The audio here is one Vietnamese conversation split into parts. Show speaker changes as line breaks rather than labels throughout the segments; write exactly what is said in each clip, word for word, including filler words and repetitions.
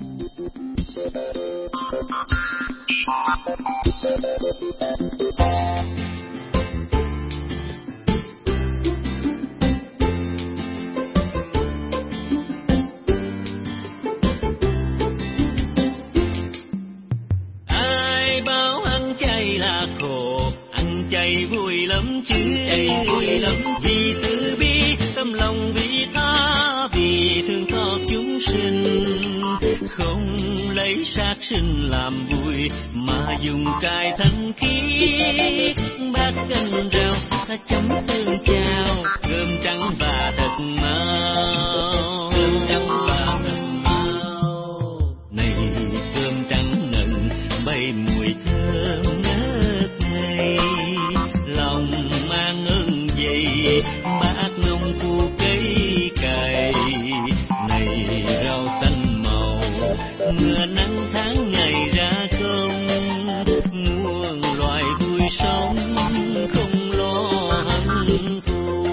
Ai bảo ăn chay là khổ, ăn chay vui lắm chứ, chay vui lắm vì từ bi tâm lòng vị tha, vì thương xót chúng sinh, không lấy sát sinh làm vui mà dùng cài thanh khí, bát canh rau chấm tương chao, cơm trắng và thật mau, cơm trắng và thật mau. Này cơm trắng ngần bay mùi thơm ngất ngây, lòng mang ơn dày bát nông phu cây cày. Này rau xanh màu mưa nắng tháng ngày ra công, muôn loài vui sống không lo hận thù,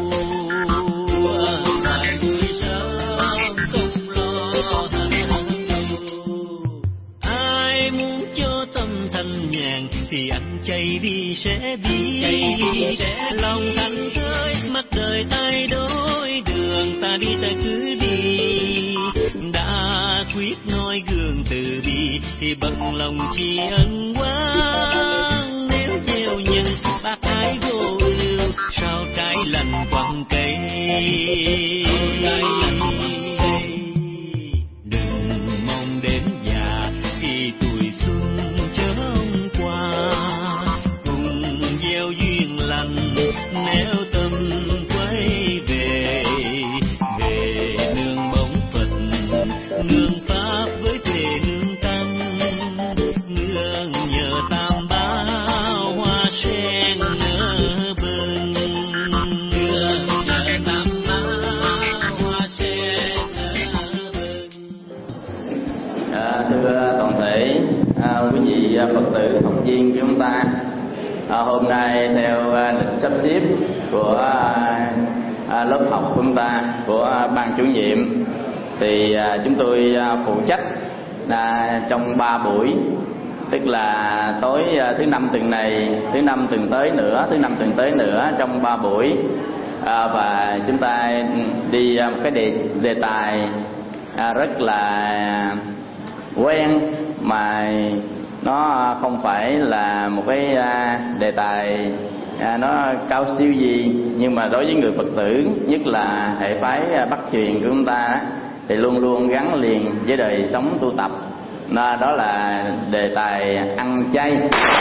loài vui sống không lo hận thù. Ai muốn cho tâm thanh nhàn thì ăn chay đi sẽ đi, lòng thành thơi mắt đời thay đổi, đường ta đi ta cứ đi, đã quyết nói gương từ bi thì bằng lòng tri ân quán. Nếu gieo nhân bác ái vô ưu, sao trái lành quăng cây, trái lành quăng cây. Đừng mong đến già khi tuổi xuân chớm qua, cùng gieo duyên lành nếu tâm quay về, về nương bóng Phật nương pháp với thề nương tăng, nương nhờ tam bảo hoa sen nở bừng, nương nhờ tam bảo hoa sen nở bừng.
À, thưa toàn thể à, quý vị Phật tử học viên của chúng ta, à, hôm nay theo à, lịch sắp xếp của à, à, lớp học của chúng ta, của à, ban chủ nhiệm, thì à, chúng tôi à, phụ trách à, trong ba buổi, tức là tối à, thứ năm tuần này, thứ năm tuần tới nữa, thứ năm tuần tới nữa trong ba buổi, à, và chúng ta đi à, một cái đề đề tài à, rất là quen mà nó không phải là một cái à, đề tài à, nó cao siêu gì, nhưng mà đối với người Phật tử, nhất là hệ phái Bắc truyền của chúng ta thì luôn luôn gắn liền với đời sống tu tập. Đó, đó là đề tài ăn chay.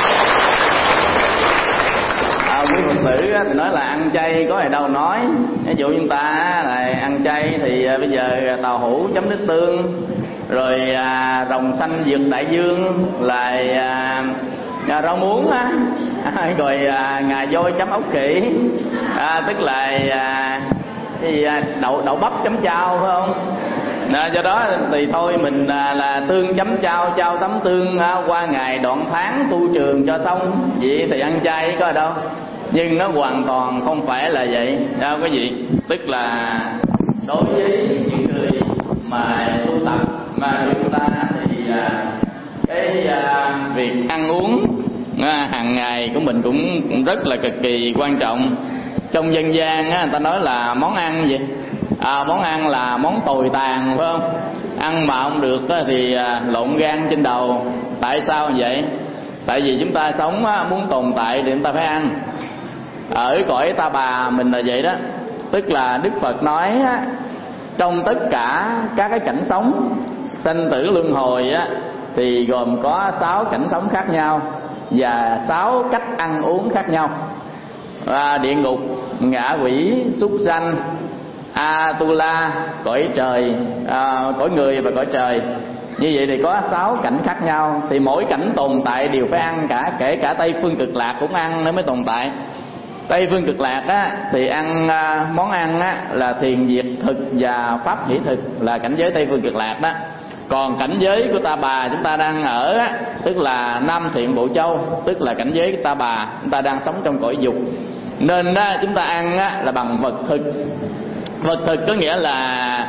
À, quý Phật tử thì nói là ăn chay có gì đâu nói. Ví dụ chúng ta là ăn chay thì bây giờ tàu hũ chấm nước tương, rồi à, rồng xanh vượt đại dương là à, à, rau muống á, rồi à, ngà voi chấm ốc khỉ, à, tức là à, thì à, đậu đậu bắp chấm chao, phải không? À, do đó thì thôi mình à, là tương chấm chao, chao tấm tương, à, qua ngày đoạn tháng tu trường cho xong. Vậy thì ăn chay có ở đâu? Nhưng nó hoàn toàn không phải là vậy đó quý vị. Tức là đối với những người mà tu tập mà chúng ta thì à, cái à, việc ăn uống à, hàng ngày của mình cũng, cũng rất là cực kỳ quan trọng. Trong dân gian á, người ta nói là món ăn gì? À, món ăn là món tồi tàn, phải không? Ăn mà không được á, thì à, lộn gan trên đầu. Tại sao vậy? Tại vì chúng ta sống á, muốn tồn tại thì chúng ta phải ăn. Ở cõi Ta Bà mình là vậy đó. Tức là Đức Phật nói á, trong tất cả các cái cảnh sống sanh tử luân hồi á, thì gồm có sáu cảnh sống khác nhau và sáu cách ăn uống khác nhau. À, địa ngục, ngạ quỷ, súc sanh, Atula, cõi trời, à, cõi người và cõi trời. Như vậy thì có sáu cảnh khác nhau, thì mỗi cảnh tồn tại đều phải ăn cả, kể cả Tây Phương Cực Lạc cũng ăn nó mới tồn tại. Tây Phương Cực Lạc á, thì ăn à, món ăn á, là thiền diệt thực và pháp hỷ thực, là cảnh giới Tây Phương Cực Lạc đó. Còn cảnh giới của Ta Bà chúng ta đang ở á, tức là Nam Thiện Bộ Châu, tức là cảnh giới của Ta Bà, chúng ta đang sống trong cõi dục. Nên đó, chúng ta ăn á, là bằng vật thực. Vật thực có nghĩa là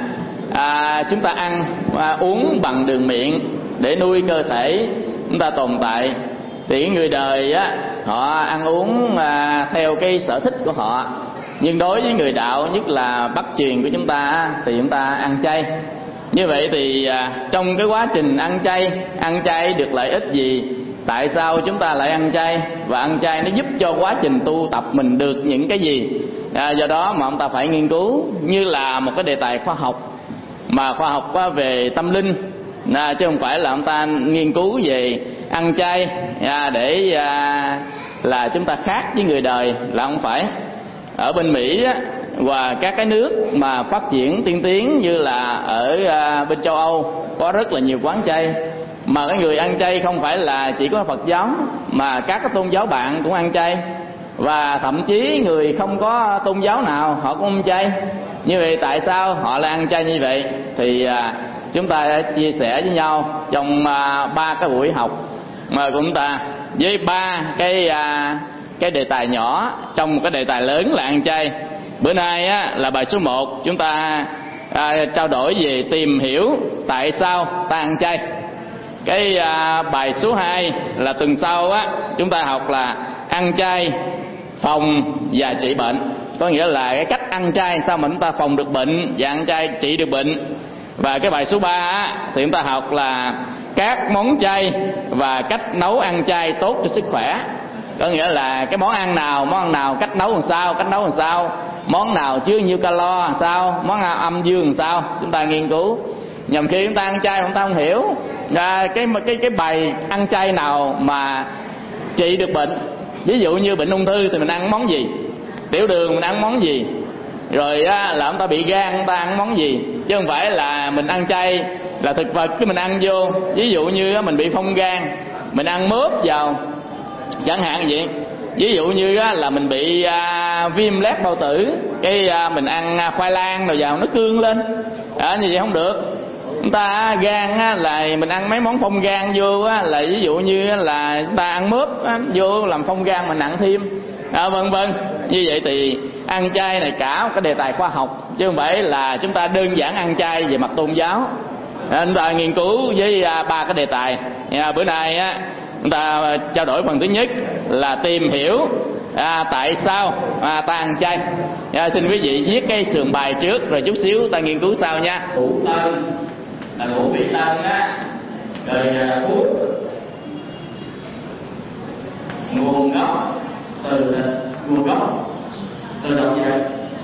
à, chúng ta ăn à, uống bằng đường miệng để nuôi cơ thể chúng ta tồn tại, thì người đời á họ ăn uống à, theo cái sở thích của họ. Nhưng đối với người đạo, nhất là Bắc truyền của chúng ta, thì chúng ta ăn chay. Như vậy thì à, trong cái quá trình ăn chay, ăn chay được lợi ích gì? Tại sao chúng ta lại ăn chay? Và ăn chay nó giúp cho quá trình tu tập mình được những cái gì? À, do đó mà chúng ta phải nghiên cứu như là một cái đề tài khoa học, mà khoa học về tâm linh, à, chứ không phải là chúng ta nghiên cứu về ăn chay à, để à, là chúng ta khác với người đời, là không phải. Ở bên Mỹ á, và các cái nước mà phát triển tiên tiến như là ở à, bên châu Âu có rất là nhiều quán chay, mà cái người ăn chay không phải là chỉ có Phật giáo, mà các cái tôn giáo bạn cũng ăn chay, và thậm chí người không có tôn giáo nào họ cũng ăn chay. Như vậy tại sao họ lại ăn chay như vậy? Thì à, chúng ta đã chia sẻ với nhau trong à, ba cái buổi học mà chúng ta với ba cái à, cái đề tài nhỏ trong một cái đề tài lớn là ăn chay. Bữa nay á, là bài số một chúng ta à, trao đổi về tìm hiểu tại sao ta ăn chay. Cái à, bài số hai là tuần sau á chúng ta học là ăn chay phòng và trị bệnh. Có nghĩa là cái cách ăn chay sao mà chúng ta phòng được bệnh và ăn chay trị được bệnh. Và cái bài số ba á, thì chúng ta học là các món chay và cách nấu ăn chay tốt cho sức khỏe. Có nghĩa là cái món ăn nào, món ăn nào cách nấu làm sao, cách nấu làm sao, món nào chứa nhiêu calo làm sao, món nào âm dương làm sao, chúng ta nghiên cứu. Nhằm khi chúng ta ăn chay chúng ta không hiểu à, cái cái cái bài ăn chay nào mà trị được bệnh. Ví dụ như bệnh ung thư thì mình ăn món gì, tiểu đường mình ăn món gì, rồi á, là chúng ta bị gan chúng ta ăn món gì, chứ không phải là mình ăn chay là thực vật cái mình ăn vô. Ví dụ như á, mình bị phong gan mình ăn mướp vào chẳng hạn vậy. Ví dụ như á, là mình bị à, viêm loét bao tử, cái à, mình ăn khoai lang rồi vào nó cương lên à, như vậy không được. Chúng ta gan á, là mình ăn mấy món phong gan vô á, là ví dụ như là chúng ta ăn mướp á, vô làm phong gan mình nặng thêm à, vân vân. Như vậy thì ăn chay này cả một cái đề tài khoa học, chứ không phải là chúng ta đơn giản ăn chay về mặt tôn giáo. À, chúng ta nghiên cứu với à, ba cái đề tài à, bữa nay á chúng ta trao đổi phần thứ nhất là tìm hiểu à, tại sao à, ta ăn chay. À, xin quý vị viết cái sườn bài trước rồi chút xíu ta nghiên cứu sau nha. Ngũ tân là ngũ vị tân á, rồi thuốc nguồn gốc từ nguồn gốc từ đâu vậy?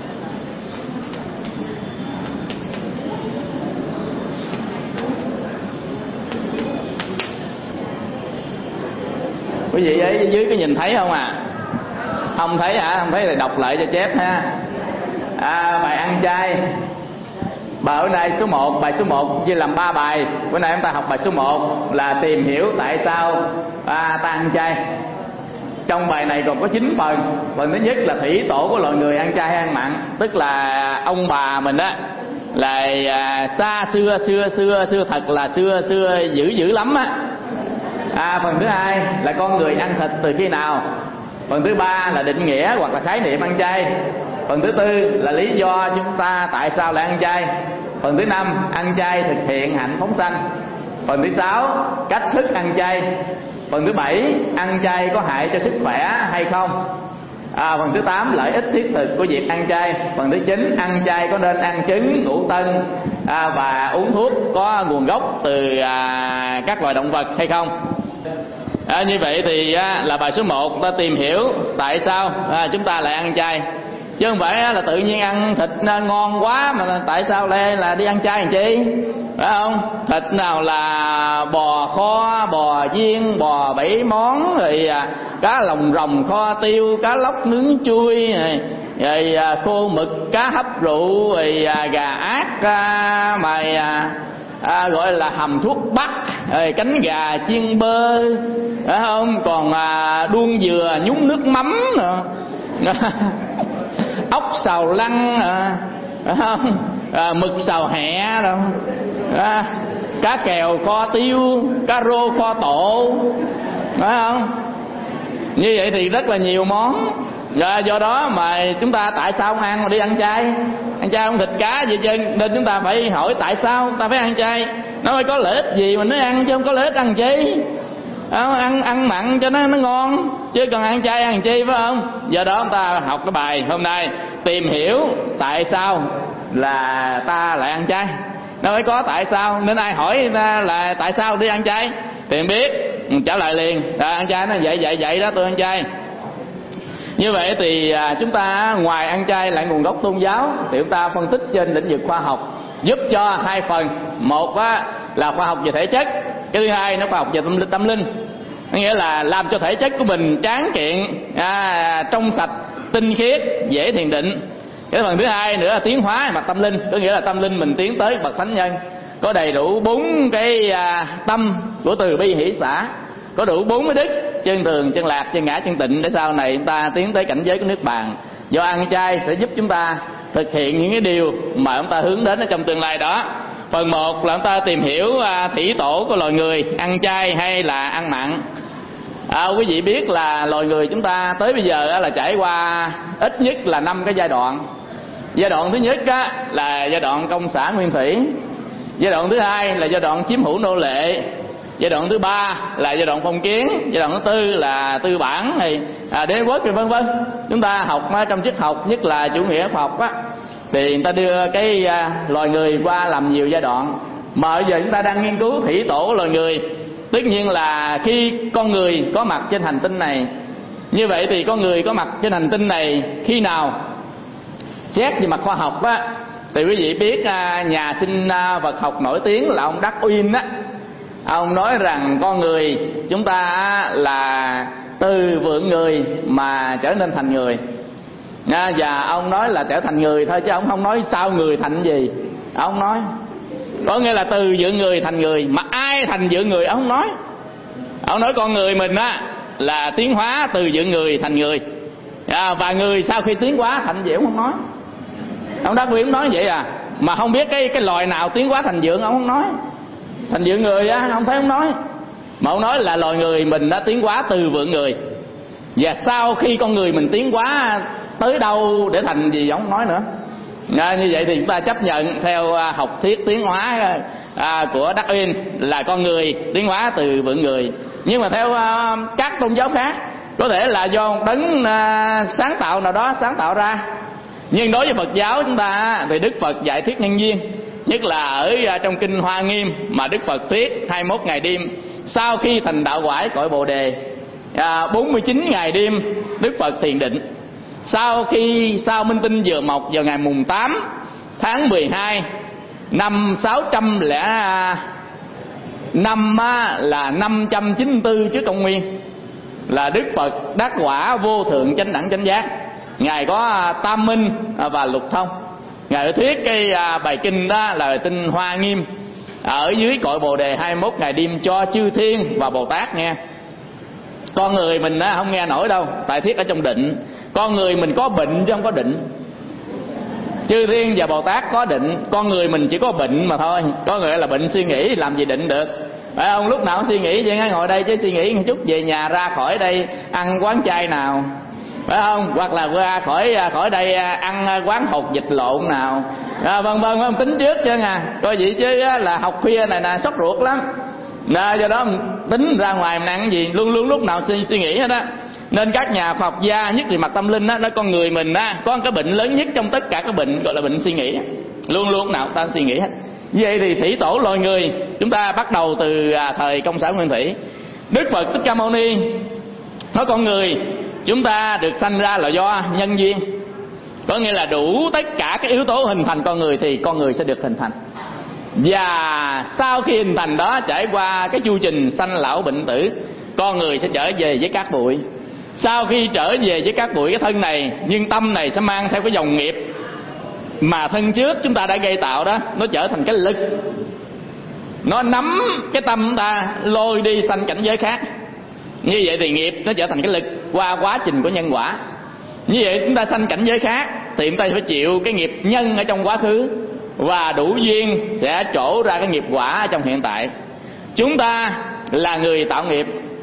Quý vị ấy dưới cái nhìn thấy không à? Không thấy hả? Không thấy thì đọc lại cho chép ha. À, bài ăn chay. Bài bữa nay số một, bài số một chia làm ba bài. Bữa nay chúng ta học bài số một là tìm hiểu tại sao à, ta ăn chay. Trong bài này còn có chín phần. Phần thứ nhất là thủy tổ của loài người ăn chay hay ăn mặn, tức là ông bà mình á là à, xa xưa xưa xưa xưa thật là xưa xưa dữ dữ lắm á. À, phần thứ hai là con người ăn thịt từ khi nào. Phần thứ ba là định nghĩa hoặc là khái niệm ăn chay. Phần thứ tư là lý do chúng ta tại sao lại ăn chay. Phần thứ năm ăn chay thực hiện hạnh phóng sanh. Phần thứ sáu cách thức ăn chay. Phần thứ bảy ăn chay có hại cho sức khỏe hay không. À, phần thứ tám lợi ích thiết thực của việc ăn chay. Phần thứ chín ăn chay có nên ăn trứng, ngũ tân à, và uống thuốc có nguồn gốc từ à, các loài động vật hay không. À, như vậy thì à, là bài số một ta tìm hiểu tại sao à, chúng ta lại ăn chay, chứ không phải là tự nhiên ăn thịt ngon quá mà tại sao lại là đi ăn chay làm chi, phải không? Thịt nào là bò kho, bò viên, bò bảy món, rồi à, cá lồng rồng kho tiêu, cá lóc nướng chui, rồi, rồi à, khô mực, cá hấp rượu, rồi à, gà ác à, mà à, à, gọi là hầm thuốc bắc, rồi cánh gà chiên bơ, phải không? Còn à, đuông dừa nhúng nước mắm nữa. Ốc xào lăng à, phải không? À, mực xào hẹ đâu à, cá kèo kho tiêu, cá rô kho tổ, phải không? Như vậy thì rất là nhiều món. Và do đó mà chúng ta tại sao không ăn mà đi ăn chay? ăn chay không thịt cá gì chứ, nên chúng ta phải hỏi tại sao ta phải ăn chay. Nó phải có lợi ích gì mà nó ăn, chứ không có lợi ích ăn chi. Đó, ăn ăn mặn cho nó nó ngon, chứ còn ăn chay ăn chi, phải không? Do đó chúng ta học cái bài hôm nay tìm hiểu tại sao là ta lại ăn chay. Nó phải có tại sao, nên ai hỏi ta là tại sao đi ăn chay thì biết trả lời liền. Rồi ăn chay nó vậy vậy vậy đó, tôi ăn chay. Như vậy thì à, chúng ta ngoài ăn chay lại nguồn gốc tôn giáo thì chúng ta phân tích trên lĩnh vực khoa học, giúp cho hai phần. Một á, là khoa học về thể chất, cái thứ hai nó khoa học về tâm, tâm linh. Nghĩa là làm cho thể chất của mình tráng kiện, à, trong sạch, tinh khiết, dễ thiền định. Cái phần thứ hai nữa là tiến hóa mặt tâm linh, có nghĩa là tâm linh mình tiến tới bậc thánh nhân, có đầy đủ bốn cái à, tâm của từ bi hỷ xả, có đủ bốn cái đức chân thường, chân lạc, chân ngã, chân tịnh, để sau này chúng ta tiến tới cảnh giới của nước bàn. Do ăn chay sẽ giúp chúng ta thực hiện những cái điều mà chúng ta hướng đến ở trong tương lai đó. Phần một là chúng ta tìm hiểu à, thủy tổ của loài người ăn chay hay là ăn mặn. À, quý vị biết là loài người chúng ta tới bây giờ là trải qua ít nhất là năm cái giai đoạn. Giai đoạn thứ nhất á, là giai đoạn công xã nguyên thủy. Giai đoạn thứ hai là giai đoạn chiếm hữu nô lệ. Giai đoạn thứ ba là giai đoạn phong kiến. Giai đoạn thứ tư là tư bản này, à, đế quốc thì vân vân. Chúng ta học trong triết học, nhất là chủ nghĩa khoa học á, thì người ta đưa cái à, loài người qua làm nhiều giai đoạn. Mà bây giờ chúng ta đang nghiên cứu thủy tổ của loài người. Tất nhiên là khi con người có mặt trên hành tinh này, như vậy thì con người có mặt trên hành tinh này khi nào? Xét về mặt khoa học á, thì quý vị biết à, nhà sinh à, vật học nổi tiếng là ông Darwin á, ông nói rằng con người chúng ta là từ vượn người mà trở nên thành người. À, và ông nói là trở thành người thôi, chứ ông không nói sao người thành gì. Ông nói có nghĩa là từ vượn người thành người, mà ai thành vượn người ông không nói. Ông nói con người mình á là tiến hóa từ vượn người thành người, à, và người sau khi tiến hóa thành gì ông không nói. Ông Darwin nói vậy à, mà không biết cái cái loài nào tiến hóa thành vượn ông không nói. Thành vượn người á không thấy ông nói, mà ông nói là loài người mình đã tiến hóa từ vượn người, và sau khi con người mình tiến hóa tới đâu để thành gì ông không nói nữa. À, như vậy thì chúng ta chấp nhận theo à, học thuyết tiến hóa à, của Darwin là con người tiến hóa từ vượn người. Nhưng mà theo à, các tôn giáo khác, có thể là do một đấng à, sáng tạo nào đó sáng tạo ra. Nhưng đối với Phật giáo chúng ta thì Đức Phật dạy thuyết nhân duyên, nhất là ở à, trong kinh Hoa Nghiêm mà Đức Phật thuyết hai mươi mốt ngày đêm sau khi thành đạo quả cõi Bồ Đề, à, bốn mươi chín ngày đêm Đức Phật thiền định. Sau khi sao Minh Tinh vừa mọc vào ngày mùng tám tháng mười hai năm sáu trăm lẻ năm là năm trăm chín mươi tư trước công nguyên, là Đức Phật đắc quả vô thượng chánh đẳng chánh giác. Ngài có tam minh và lục thông. Ngài thuyết cái bài kinh đó là bài kinh Hoa Nghiêm ở dưới cội Bồ Đề hai mươi mốt ngày đêm cho chư thiên và Bồ Tát nghe. Con người mình không nghe nổi đâu, tại thuyết ở trong định. Con người mình có bệnh chứ không có định. Chư thiên và Bồ Tát có định, con người mình chỉ có bệnh mà thôi. Có người là bệnh suy nghĩ, làm gì định được, phải không? Lúc nào cũng suy nghĩ, vậy ngồi đây chứ suy nghĩ một chút về nhà ra khỏi đây ăn quán chay nào, phải không? Hoặc là ra khỏi khỏi đây ăn quán hột vịt lộn nào, à, vân vân, không tính trước chứ à. Coi vậy chứ là học khuya này nè sốt ruột lắm. Đó, do đó tính ra ngoài mình ăn cái gì luôn luôn lúc nào suy, suy nghĩ hết á. Nên các nhà Phật gia nhất về mặt tâm linh á, nói con người mình á có một cái bệnh lớn nhất trong tất cả các bệnh, gọi là bệnh suy nghĩ. Luôn luôn nào ta suy nghĩ hết. Vậy thì thủy tổ loài người chúng ta bắt đầu từ à, thời công xã nguyên thủy. Đức Phật Thích Ca Mâu Ni nói con người chúng ta được sanh ra là do nhân duyên, có nghĩa là đủ tất cả các yếu tố hình thành con người thì con người sẽ được hình thành. Và sau khi hình thành đó, trải qua cái chu trình sanh lão bệnh tử, con người sẽ trở về với cát bụi. Sau khi trở về với cát bụi cái thân này, nhưng tâm này sẽ mang theo cái dòng nghiệp mà thân trước chúng ta đã gây tạo đó, nó trở thành cái lực, nó nắm cái tâm chúng ta lôi đi sanh cảnh giới khác. Như vậy thì nghiệp nó trở thành cái lực qua quá trình của nhân quả. Như vậy chúng ta sanh cảnh giới khác thì chúng ta phải chịu cái nghiệp nhân ở trong quá khứ, và đủ duyên sẽ trổ ra cái nghiệp quả ở trong hiện tại. Chúng ta là người tạo nghiệp,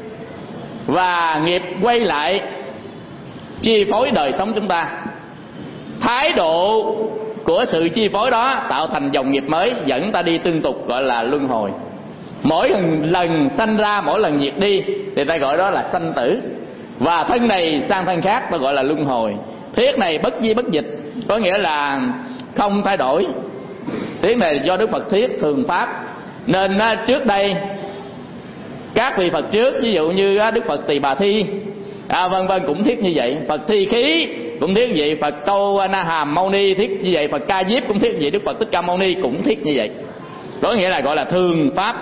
và nghiệp quay lại chi phối đời sống chúng ta. Thái độ của sự chi phối đó tạo thành dòng nghiệp mới dẫn ta đi tương tục, gọi là luân hồi. Mỗi lần sanh ra, mỗi lần diệt đi thì ta gọi đó là sanh tử. Và thân này sang thân khác ta gọi là luân hồi. Thiết này bất di bất dịch, có nghĩa là không thay đổi. Thiết này do Đức Phật thiết thường pháp. Nên trước đây các vị Phật trước, ví dụ như Đức Phật Tỳ Bà Thi à, vân vân cũng thiết như vậy. Phật Thi Khí cũng thiết như vậy. Phật Câu Na Hàm Mâu Ni thiết như vậy. Phật Ca Diếp cũng thiết như vậy. Đức Phật Thích Ca Mâu Ni cũng thiết như vậy. Có nghĩa là gọi là thường pháp.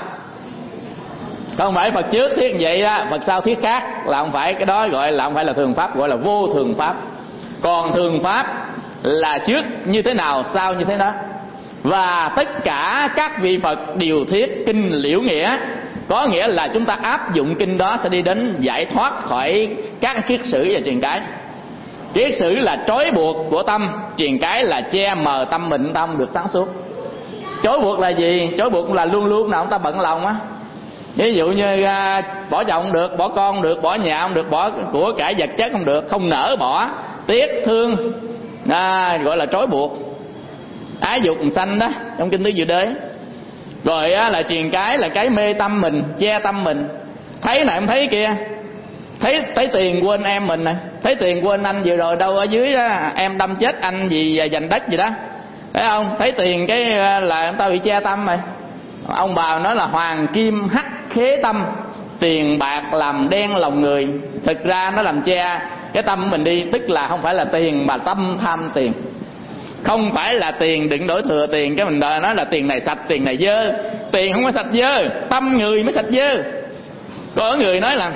Không phải Phật trước thiết như vậy đó, Phật sau thiết khác, là không phải. Cái đó gọi là không phải là thường pháp, gọi là vô thường pháp. Còn thường pháp là trước như thế nào, sau như thế đó. Và tất cả các vị Phật đều thiết kinh liễu nghĩa, có nghĩa là chúng ta áp dụng kinh đó sẽ đi đến giải thoát khỏi các kiết sử và truyền cái. Kiết sử là trói buộc của tâm, truyền cái là che mờ tâm mình, tâm được sáng suốt. Trói buộc là gì? Trói buộc là luôn luôn nào chúng ta bận lòng á. Ví dụ như à, bỏ chồng không được, bỏ con không được, bỏ nhà không được, bỏ của cải vật chất không được, không nỡ bỏ, tiếc thương, à, gọi là trói buộc. Ái dục sanh đó trong kinh Tứ Diệu Đế. Rồi á, là truyền cái là cái mê tâm mình, che tâm mình. Thấy này em thấy kia, thấy thấy tiền quên em mình này, thấy tiền quên anh vừa rồi đâu ở dưới đó, em đâm chết anh vì giành đất gì đó, thấy không? Thấy tiền cái là người ta bị che tâm rồi. Ông bà nói là hoàng kim hắc khế tâm, tiền bạc làm đen lòng người. Thực ra nó làm che cái tâm của mình đi, tức là không phải là tiền mà tâm tham tiền. Không phải là tiền đừng đổi thừa tiền cái mình đòi nói là tiền này sạch, tiền này dơ. Tiền không có sạch dơ, tâm người mới sạch dơ. Có người nói là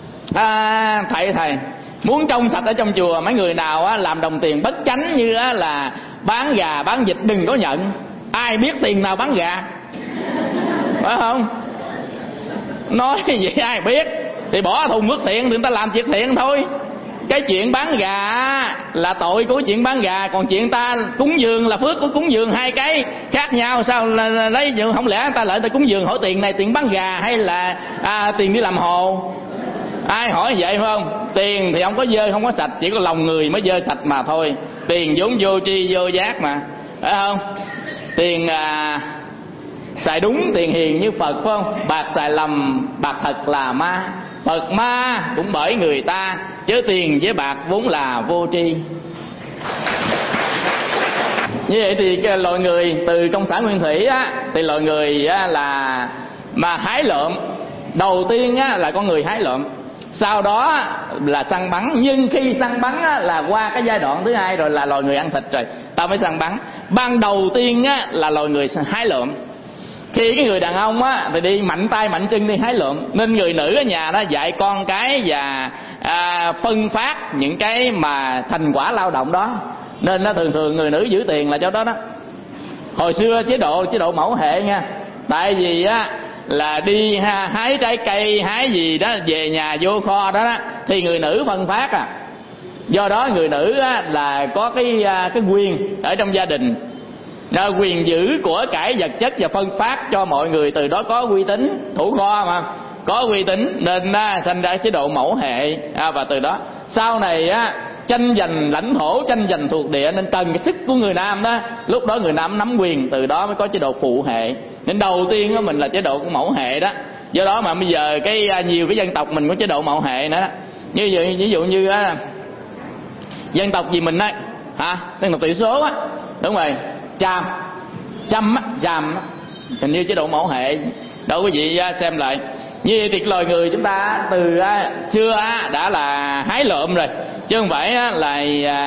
à, thầy thầy muốn trong sạch ở trong chùa, mấy người nào á, làm đồng tiền bất chánh như á, là bán gà bán vịt đừng có nhận. Ai biết tiền nào bán gà, phải không? Nói vậy ai biết. Thì bỏ thùng phước thiện thì người ta làm việc thiện thôi. Cái chuyện bán gà là tội của chuyện bán gà, còn chuyện ta cúng dường là phước của cúng dường, hai cái khác nhau. Sao là lấy không lẽ người ta lại ta cúng dường hỏi tiền này tiền bán gà hay là à, tiền đi làm hồ? Ai hỏi vậy phải không? Tiền thì không có dơ không có sạch, chỉ có lòng người mới dơ sạch mà thôi. Tiền vốn vô tri vô giác mà, phải không? Tiền à, xài đúng tiền hiền như Phật, phải không? Bạc xài lầm, bạc thật là ma. Phật ma cũng bởi người ta, chứ tiền với bạc vốn là vô tri. Như vậy thì cái loài người từ trong xã nguyên thủy á, thì loài người á, là mà hái lượm. Đầu tiên á, là con người hái lượm, sau đó là săn bắn. Nhưng khi săn bắn á, là qua cái giai đoạn thứ hai rồi là loài người ăn thịt rồi, ta mới săn bắn. Ban đầu tiên á, là loài người hái lượm. Khi cái người đàn ông á thì đi mạnh tay mạnh chân đi hái lượm, nên người nữ ở nhà đó dạy con cái và à, phân phát những cái mà thành quả lao động đó. Nên nó thường thường người nữ giữ tiền là cho đó đó. Hồi xưa chế độ chế độ mẫu hệ nha. Tại vì á là đi ha, hái trái cây hái gì đó về nhà vô kho đó, đó thì người nữ phân phát à. Do đó người nữ á, là có cái cái quyền ở trong gia đình, là quyền giữ của cải vật chất và phân phát cho mọi người, từ đó có uy tín, thủ kho mà có uy tín nên à, sinh ra chế độ mẫu hệ à, và từ đó sau này á tranh giành lãnh thổ, tranh giành thuộc địa nên cần cái sức của người nam đó, lúc đó người nam nắm quyền, từ đó mới có chế độ phụ hệ. Nên đầu tiên á mình là chế độ của mẫu hệ đó. Do đó mà bây giờ cái nhiều cái dân tộc mình có chế độ mẫu hệ nữa đó. Như vậy ví dụ như á, dân tộc gì mình á hả, dân tộc tỷ số á, đúng rồi, Cham, Chăm á, Cham á, hình như chế độ mẫu hệ. Đâu quý vị xem lại. Như vậy thì loài người chúng ta từ xưa đã là hái lượm rồi, chứ không phải là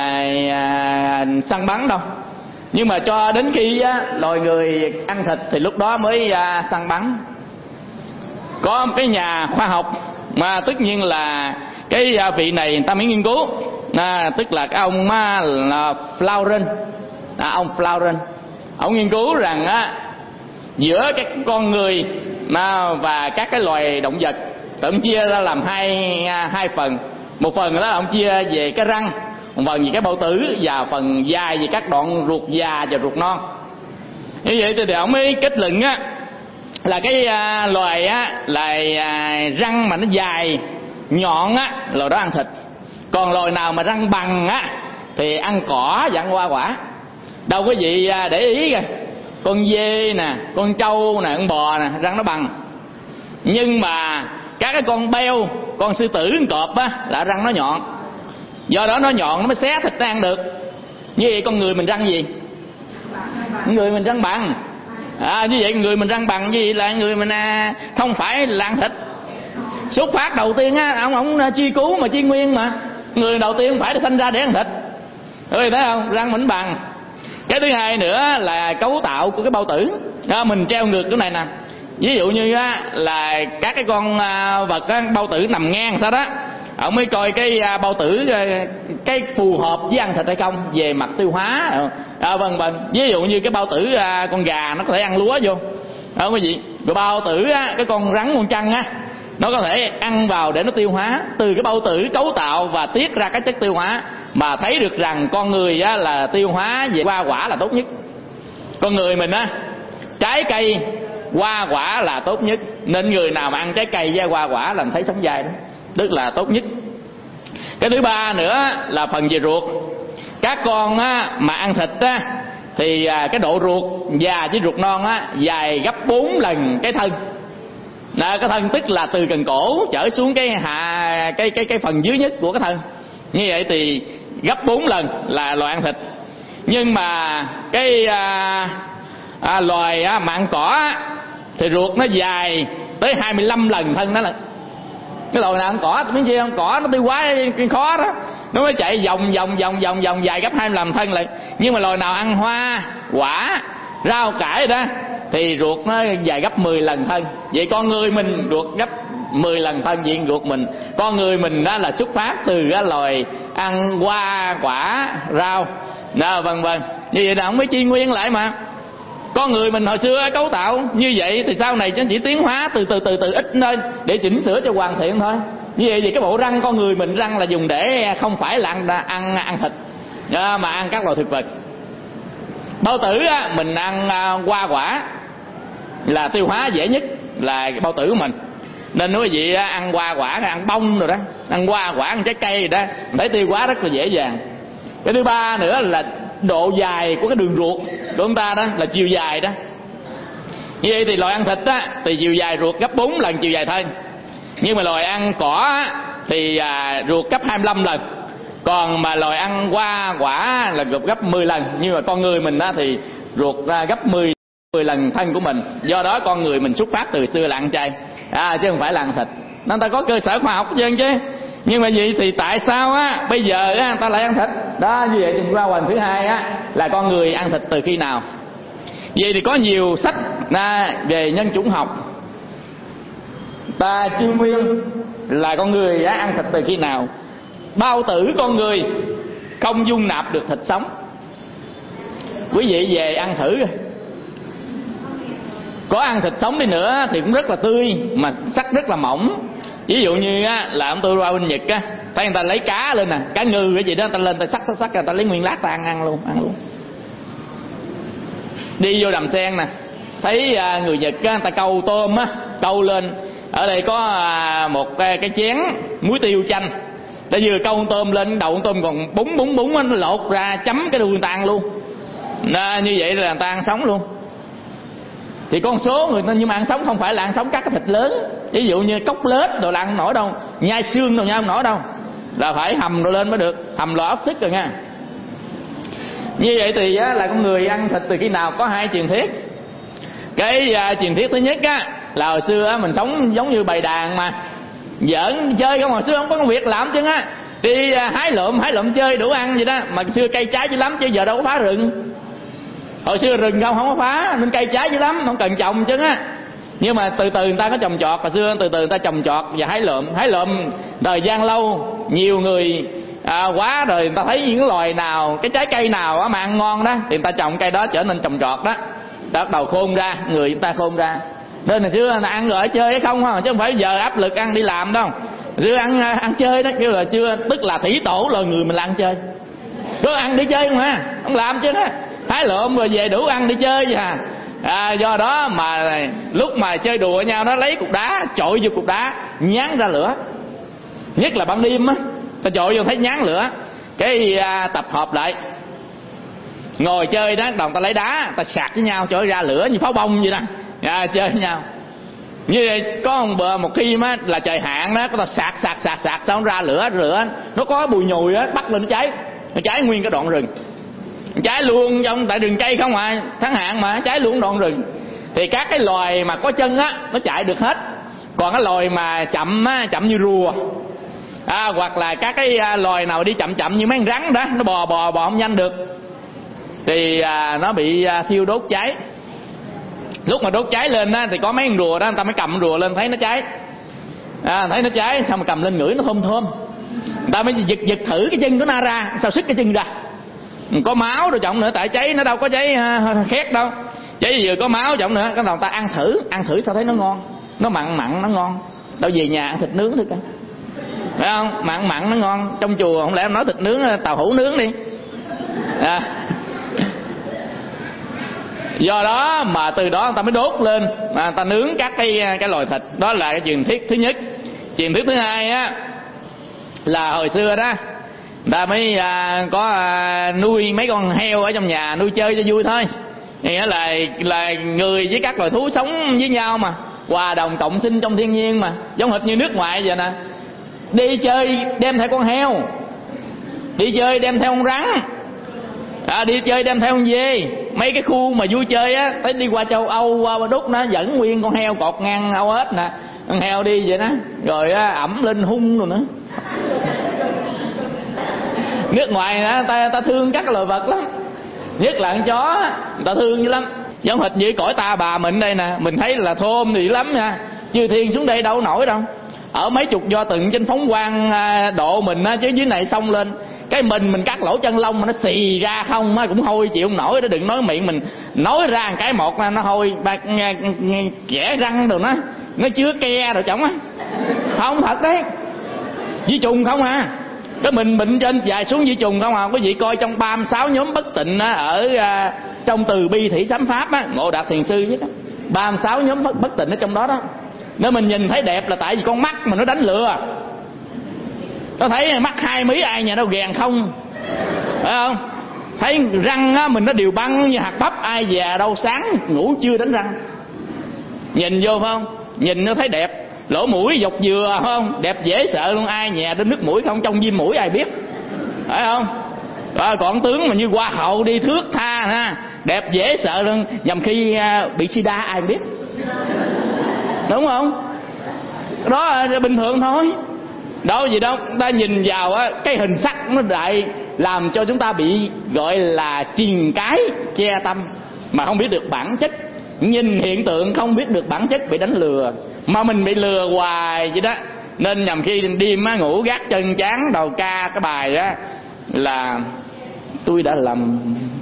săn bắn đâu. Nhưng mà cho đến khi loài người ăn thịt thì lúc đó mới săn bắn. Có một cái nhà khoa học mà tất nhiên là cái vị này người ta mới nghiên cứu, à, tức là cái ông là Flauren, à, ông Flauren, ông nghiên cứu rằng á, giữa các con người mà và các cái loài động vật, ông chia ra làm hai hai phần. Một phần đó ông chia về cái răng, một phần về cái bao tử, và phần dài về các đoạn ruột già và ruột non. Như vậy thì ông mới kết luận á là cái à, loài á là à, răng mà nó dài nhọn á, loài đó ăn thịt. Còn loài nào mà răng bằng á thì ăn cỏ và ăn hoa quả. Đâu có gì để ý kìa, con dê nè, con trâu nè, con bò nè, răng nó bằng. Nhưng mà các cái con beo, con sư tử, con cọp á là răng nó nhọn. Do đó nó nhọn nó mới xé thịt nó ăn được. Như vậy con người mình răng gì? Người mình răng bằng. À, như vậy người mình răng bằng, như vậy là người mình à, không phải là ăn thịt. Xuất phát đầu tiên á, ông ông chi cứu mà chi nguyên mà. Người đầu tiên không phải sinh ra để ăn thịt. Rồi thấy không? Răng mình bằng. Cái thứ hai nữa là cấu tạo của cái bao tử. À, mình treo ngược cái này nè. Ví dụ như á, là các cái con vật á, bao tử nằm ngang sao đó, ông mới coi cái bao tử cái phù hợp với ăn thịt hay không về mặt tiêu hóa. À, vân vân. Ví dụ như cái bao tử con gà nó có thể ăn lúa vô, không có gì. Rồi bao tử á, cái con rắn con trăng á, nó có thể ăn vào để nó tiêu hóa. Từ cái bao tử cấu tạo và tiết ra các chất tiêu hóa mà thấy được rằng con người á, là tiêu hóa về hoa quả là tốt nhất. Con người mình á, trái cây hoa quả là tốt nhất. Nên người nào mà ăn trái cây với hoa quả là thấy sống dài đó, tức là tốt nhất. Cái thứ ba nữa là phần về ruột. Các con á, mà ăn thịt á, thì cái độ ruột già với ruột non á, dài gấp bốn lần cái thân. Đó, cái thân tức là từ cần cổ trở xuống cái hạ cái cái cái phần dưới nhất của cái thân. Như vậy thì gấp bốn lần là loài ăn thịt. Nhưng mà cái à, à, loài à, mà ăn cỏ á, thì ruột nó dài tới hai mươi lăm lần thân đó. Là cái loài nào ăn cỏ biết chi không? Cỏ nó tiêu hóa khó đó, nó mới chạy vòng vòng vòng vòng vòng dài gấp hai mươi lăm thân lại. Nhưng mà loài nào ăn hoa quả rau cải đó thì ruột nó dài gấp mười lần thân. Vậy con người mình ruột gấp mười lần thân diện ruột mình. Con người mình đó là xuất phát từ cái loài ăn hoa quả rau đó, vân vân. Như vậy là không mới chi nguyên lại mà. Con người mình hồi xưa cấu tạo như vậy thì sau này chỉ tiến hóa từ từ từ từ ít lên để chỉnh sửa cho hoàn thiện thôi. Như vậy thì cái bộ răng con người mình răng là dùng để không phải là ăn ăn, ăn thịt mà ăn các loài thực vật. Bao tử á, mình ăn hoa quả là tiêu hóa dễ nhất là bao tử của mình. Nên nói gì ăn hoa quả, ăn bông rồi đó, ăn hoa quả, ăn trái cây rồi đó, mình thấy tiêu hóa rất là dễ dàng. Cái thứ ba nữa là độ dài của cái đường ruột của chúng ta đó, là chiều dài đó. Như vậy thì loài ăn thịt á thì chiều dài ruột gấp bốn lần chiều dài thân. Nhưng mà loài ăn cỏ á, thì à, ruột gấp hai mươi lăm lần. Còn mà loài ăn hoa quả là gấp mười lần. Nhưng mà con người mình á thì ruột ra gấp mười lần thân của mình. Do đó con người mình xuất phát từ xưa là ăn chay, à, chứ không phải là ăn thịt. Nên ta có cơ sở khoa học chứ chứ. Nhưng mà vậy thì tại sao á bây giờ á người ta lại ăn thịt đó? Như vậy thì qua phần thứ hai á là con người ăn thịt từ khi nào. Vậy thì có nhiều sách à, về nhân chủng học ta truy nguyên là con người á, ăn thịt từ khi nào. Bao tử con người không dung nạp được thịt sống. Quý vị về ăn thử rồi. Có ăn thịt sống đi nữa thì cũng rất là tươi mà sắc rất là mỏng. Ví dụ như á, là ông tôi qua bên Nhật á, thấy người ta lấy cá lên nè, cá ngừ cái gì đó, người ta lên, người ta sắc sắc sắc, người ta lấy nguyên lát ta ăn ăn luôn, ăn luôn. Đi vô đầm sen nè, thấy à, người Nhật á, người ta câu tôm á, câu lên. Ở đây có à, một cái, cái chén muối tiêu chanh, ta vừa câu con tôm lên, đầu con tôm còn búng búng búng á, nó lột ra chấm cái đuôi người ta ăn luôn. À, như vậy là người ta ăn sống luôn. Thì con số người ta nhưng mà ăn sống không phải là ăn sống các cái thịt lớn. Ví dụ như cốc lết đồ là ăn nổi đâu, nhai xương đồ nha không nổi đâu, là phải hầm đồ lên mới được, hầm lò ốc xích rồi nha. Như vậy thì á, là con người ăn thịt từ khi nào? Có hai truyền thuyết. Cái uh, truyền thuyết thứ nhất á, là hồi xưa á, mình sống giống như bầy đàn mà giỡn chơi không, hồi xưa không có công việc làm chứ á, đi uh, hái lượm hái lượm chơi đủ ăn vậy đó. Mà xưa cây trái dữ lắm chứ giờ đâu có phá rừng. Hồi xưa rừng không không có phá nên cây trái dữ lắm, không cần trồng chứ á. Nhưng mà từ từ người ta có trồng trọt, hồi xưa từ từ người ta trồng trọt và hái lượm. Hái lượm thời gian lâu, nhiều người à, quá rồi người ta thấy những loài nào, cái trái cây nào mà ăn ngon đó thì người ta trồng cây đó trở nên trồng trọt đó. Bắt đầu khôn ra, người chúng ta khôn ra. Nên hồi xưa là ăn rồi ở chơi hay không chứ không phải giờ áp lực ăn đi làm đâu. Hồi xưa ăn ăn chơi đó, kêu là chưa, tức là thủy tổ là người mình là ăn chơi. Cứ ăn đi chơi không hả, không làm chứ đó. Hái lượm rồi về đủ ăn đi chơi vậy à. À, do đó mà lúc mà chơi đùa nhau nó lấy cục đá chọi vô cục đá nhán ra lửa, nhất là ban đêm á, ta chọi vô thấy nhán lửa. Cái à, tập hợp lại ngồi chơi đó, đồng ta lấy đá ta sạc với nhau cho ra lửa như pháo bông vậy đó, à, chơi với nhau. Như vậy có một bờ một khi mà là trời hạn đó, có ta sạc sạc sạc sạc xong ra lửa lửa nó có bùi nhùi đó, bắt lên nó cháy, nó cháy nguyên cái đoạn rừng, cháy luôn trong tại rừng cây không à, tháng hạn mà cháy luôn đoạn rừng. Thì các cái loài mà có chân á nó chạy được hết, còn cái loài mà chậm á, chậm như rùa à, hoặc là các cái loài nào đi chậm chậm như mấy con rắn đó, nó bò bò bò không nhanh được thì à, nó bị à, thiêu đốt cháy. Lúc mà đốt cháy lên á, thì có mấy con rùa đó người ta mới cầm rùa lên thấy nó cháy, à, thấy nó cháy xong mà cầm lên ngửi nó thơm thơm, người ta mới giật giật thử cái chân của nó ra, sao xích cái chân ra, có máu rồi trọng nữa, tại cháy nó đâu có cháy uh, khét đâu, cháy vừa có máu trọng nữa. Cái đầu ta ăn thử, ăn thử sao thấy nó ngon, nó mặn mặn nó ngon, đâu về nhà ăn thịt nướng thôi cả, phải không? Mặn mặn nó ngon, trong chùa không lẽ em nói thịt nướng tàu hũ nướng đi à. Do đó mà từ đó người ta mới đốt lên, à, người ta nướng các cái cái loài thịt. Đó là cái truyền thuyết thứ nhất. Truyền thuyết thứ hai á là hồi xưa đó người ta mới à, có à, nuôi mấy con heo ở trong nhà, nuôi chơi cho vui thôi. Nghĩa là là người với các loài thú sống với nhau mà, hòa đồng cộng sinh trong thiên nhiên mà, giống hệt như nước ngoài vậy nè. Đi chơi đem theo con heo, đi chơi đem theo con rắn, à, đi chơi đem theo con dê. Mấy cái khu mà vui chơi á, tới đi qua châu Âu, qua Đúc nó dẫn nguyên con heo cột ngang âu hết nè, con heo đi vậy đó, rồi á, ẩm lên hung rồi nữa. Nước ngoài á, ta ta thương các loài vật lắm, nhất là con chó, người ta thương dữ lắm. Giống hệt như cõi ta bà mình đây nè, mình thấy là thơm thì lắm nha, chư thiên xuống đây đâu nổi đâu. Ở mấy chục do từng trên phóng quang độ mình á, chứ dưới này xông lên cái mình mình cắt lỗ chân lông mà nó xì ra không á cũng hôi chịu không nổi đó. Đừng nói miệng mình nói ra một cái một nó hôi, kẻ răng đồ nó nó chứa ke rồi chổng á, không thật đấy, vi trùng không à. Cái mình bệnh trên dài xuống vi trùng không à. Quý vị coi trong ba mươi sáu nhóm bất tịnh á, ở uh, trong Từ Bi Thủy Sám Pháp á, Ngộ Đạt Thiền Sư với đó, ba mươi sáu nhóm bất, bất tịnh ở trong đó đó. Nếu mình nhìn thấy đẹp là tại vì con mắt mà nó đánh lừa. Nó thấy mắt hai mí ai nhà đâu gèn không, phải không? Thấy răng á, mình nó đều băng như hạt bắp, ai già đâu sáng ngủ chưa đánh răng. Nhìn vô phải không? Nhìn nó thấy đẹp. Lỗ mũi dọc dừa phải không? Đẹp dễ sợ luôn, ai nhà đến nước mũi không, trong viêm mũi ai biết, phải không? Rồi, còn tướng mà như hoa hậu đi thước tha ha, đẹp dễ sợ luôn, nhằm khi uh, bị sida ai biết, đúng không? Đó là bình thường thôi, đâu gì đâu. Ta nhìn vào á, cái hình sắc nó lại làm cho chúng ta bị gọi là triền cái che tâm, mà không biết được bản chất. Nhìn hiện tượng không biết được bản chất, bị đánh lừa, mà mình bị lừa hoài vậy đó. Nên nhằm khi đêm á, ngủ gác chân chán đầu ca cái bài á là tôi đã lầm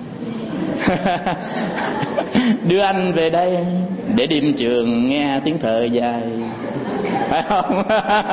đưa anh về đây để đêm trường nghe tiếng thở dài, phải không?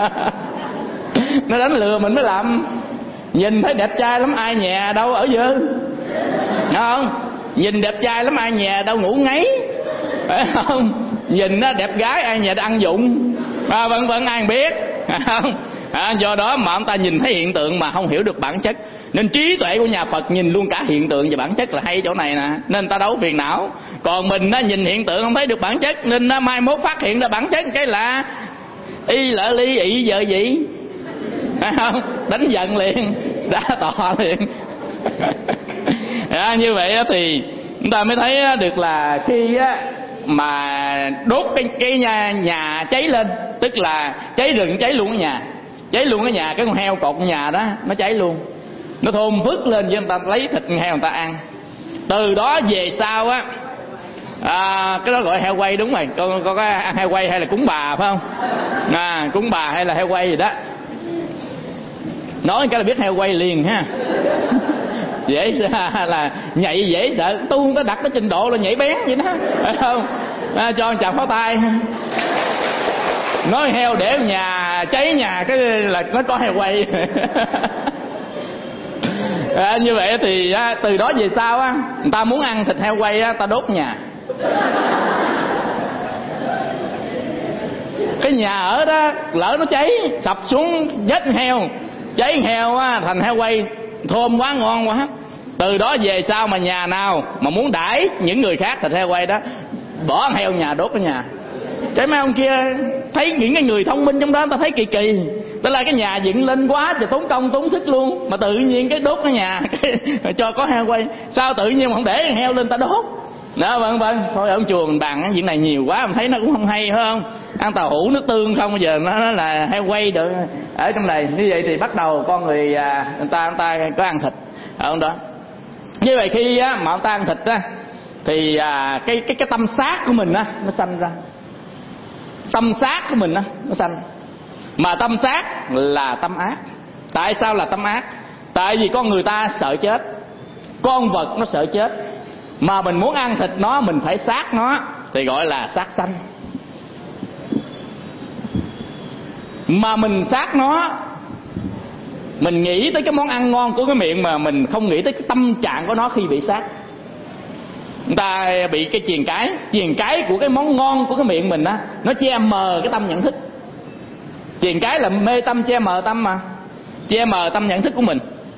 Nó đánh lừa mình mới làm. Nhìn thấy đẹp trai lắm ai nhà đâu ở dơ, đúng không? Nhìn đẹp trai lắm ai nhà đâu ngủ ngáy, phải không? Nhìn nó đẹp gái ai nhà ăn dụng, à, vân vân, ai biết, không? À, do đó mà ông ta nhìn thấy hiện tượng mà không hiểu được bản chất. Nên trí tuệ của nhà Phật nhìn luôn cả hiện tượng và bản chất là hay chỗ này nè, nên ta đâu phiền não. Còn mình á, nhìn hiện tượng không thấy được bản chất, nên nó mai mốt phát hiện ra bản chất cái là y lợ ly ị vợ gì, phải không? Đánh giận liền, đã tò liền. À, như vậy thì chúng ta mới thấy được là khi á, mà đốt cái, cái nhà, nhà cháy lên, tức là cháy rừng cháy luôn cái nhà, cháy luôn cái nhà, cái con heo cột nhà đó nó cháy luôn, nó thơm phức lên với người ta lấy thịt con heo người ta ăn. Từ đó về sau á, à, cái đó gọi heo quay đúng rồi, con có ăn heo quay hay là cúng bà phải không? À, cúng bà hay là heo quay gì đó, nói cái là biết heo quay liền ha. Dễ sợ là nhảy dễ sợ, tu không có đặt cái trình độ là nhảy bén vậy đó, phải không? À, cho chàng pháo tay, nói heo để nhà cháy nhà cái là nó có heo quay. À, như vậy thì à, từ đó về sau á, người ta muốn ăn thịt heo quay á, ta đốt nhà. Cái nhà ở đó lỡ nó cháy sập xuống chết heo, cháy heo á, thành heo quay thơm quá ngon quá, Từ đó về sau mà nhà nào mà muốn đãi những người khác thịt heo quay đó, bỏ con heo nhà đốt cái nhà. Cái mấy ông kia thấy những cái người thông minh trong đó, ta thấy kỳ kỳ, tức là cái nhà dựng lên quá thì tốn công tốn sức luôn, mà tự nhiên cái đốt cái nhà cái, cho có heo quay. Sao tự nhiên mà không để heo lên ta đốt đó, vân vân. Thôi ông chùa mình bàn chuyện này nhiều quá, mình thấy nó cũng không hay, phải không? Ăn tàu hũ nước tương không, bây giờ nó là heo quay được ở trong này. Như vậy thì bắt đầu con người à, người ta người ta có ăn thịt ở đó. Như vậy khi á, mà ông ta ăn thịt á, thì à, cái cái cái tâm sát của mình á nó sanh ra. Tâm sát của mình á nó sanh. Mà tâm sát là tâm ác. Tại sao là tâm ác? Tại vì con người ta sợ chết, con vật nó sợ chết, mà mình muốn ăn thịt nó, mình phải sát nó, thì gọi là sát sanh. Mà mình sát nó, mình nghĩ tới cái món ăn ngon của cái miệng, mà mình không nghĩ tới cái tâm trạng của nó khi bị sát. Người ta bị cái triền cái triền cái của cái món ngon của cái miệng mình á, nó che mờ cái tâm nhận thức. Triền cái là mê tâm, che mờ tâm, mà che mờ tâm nhận thức của mình.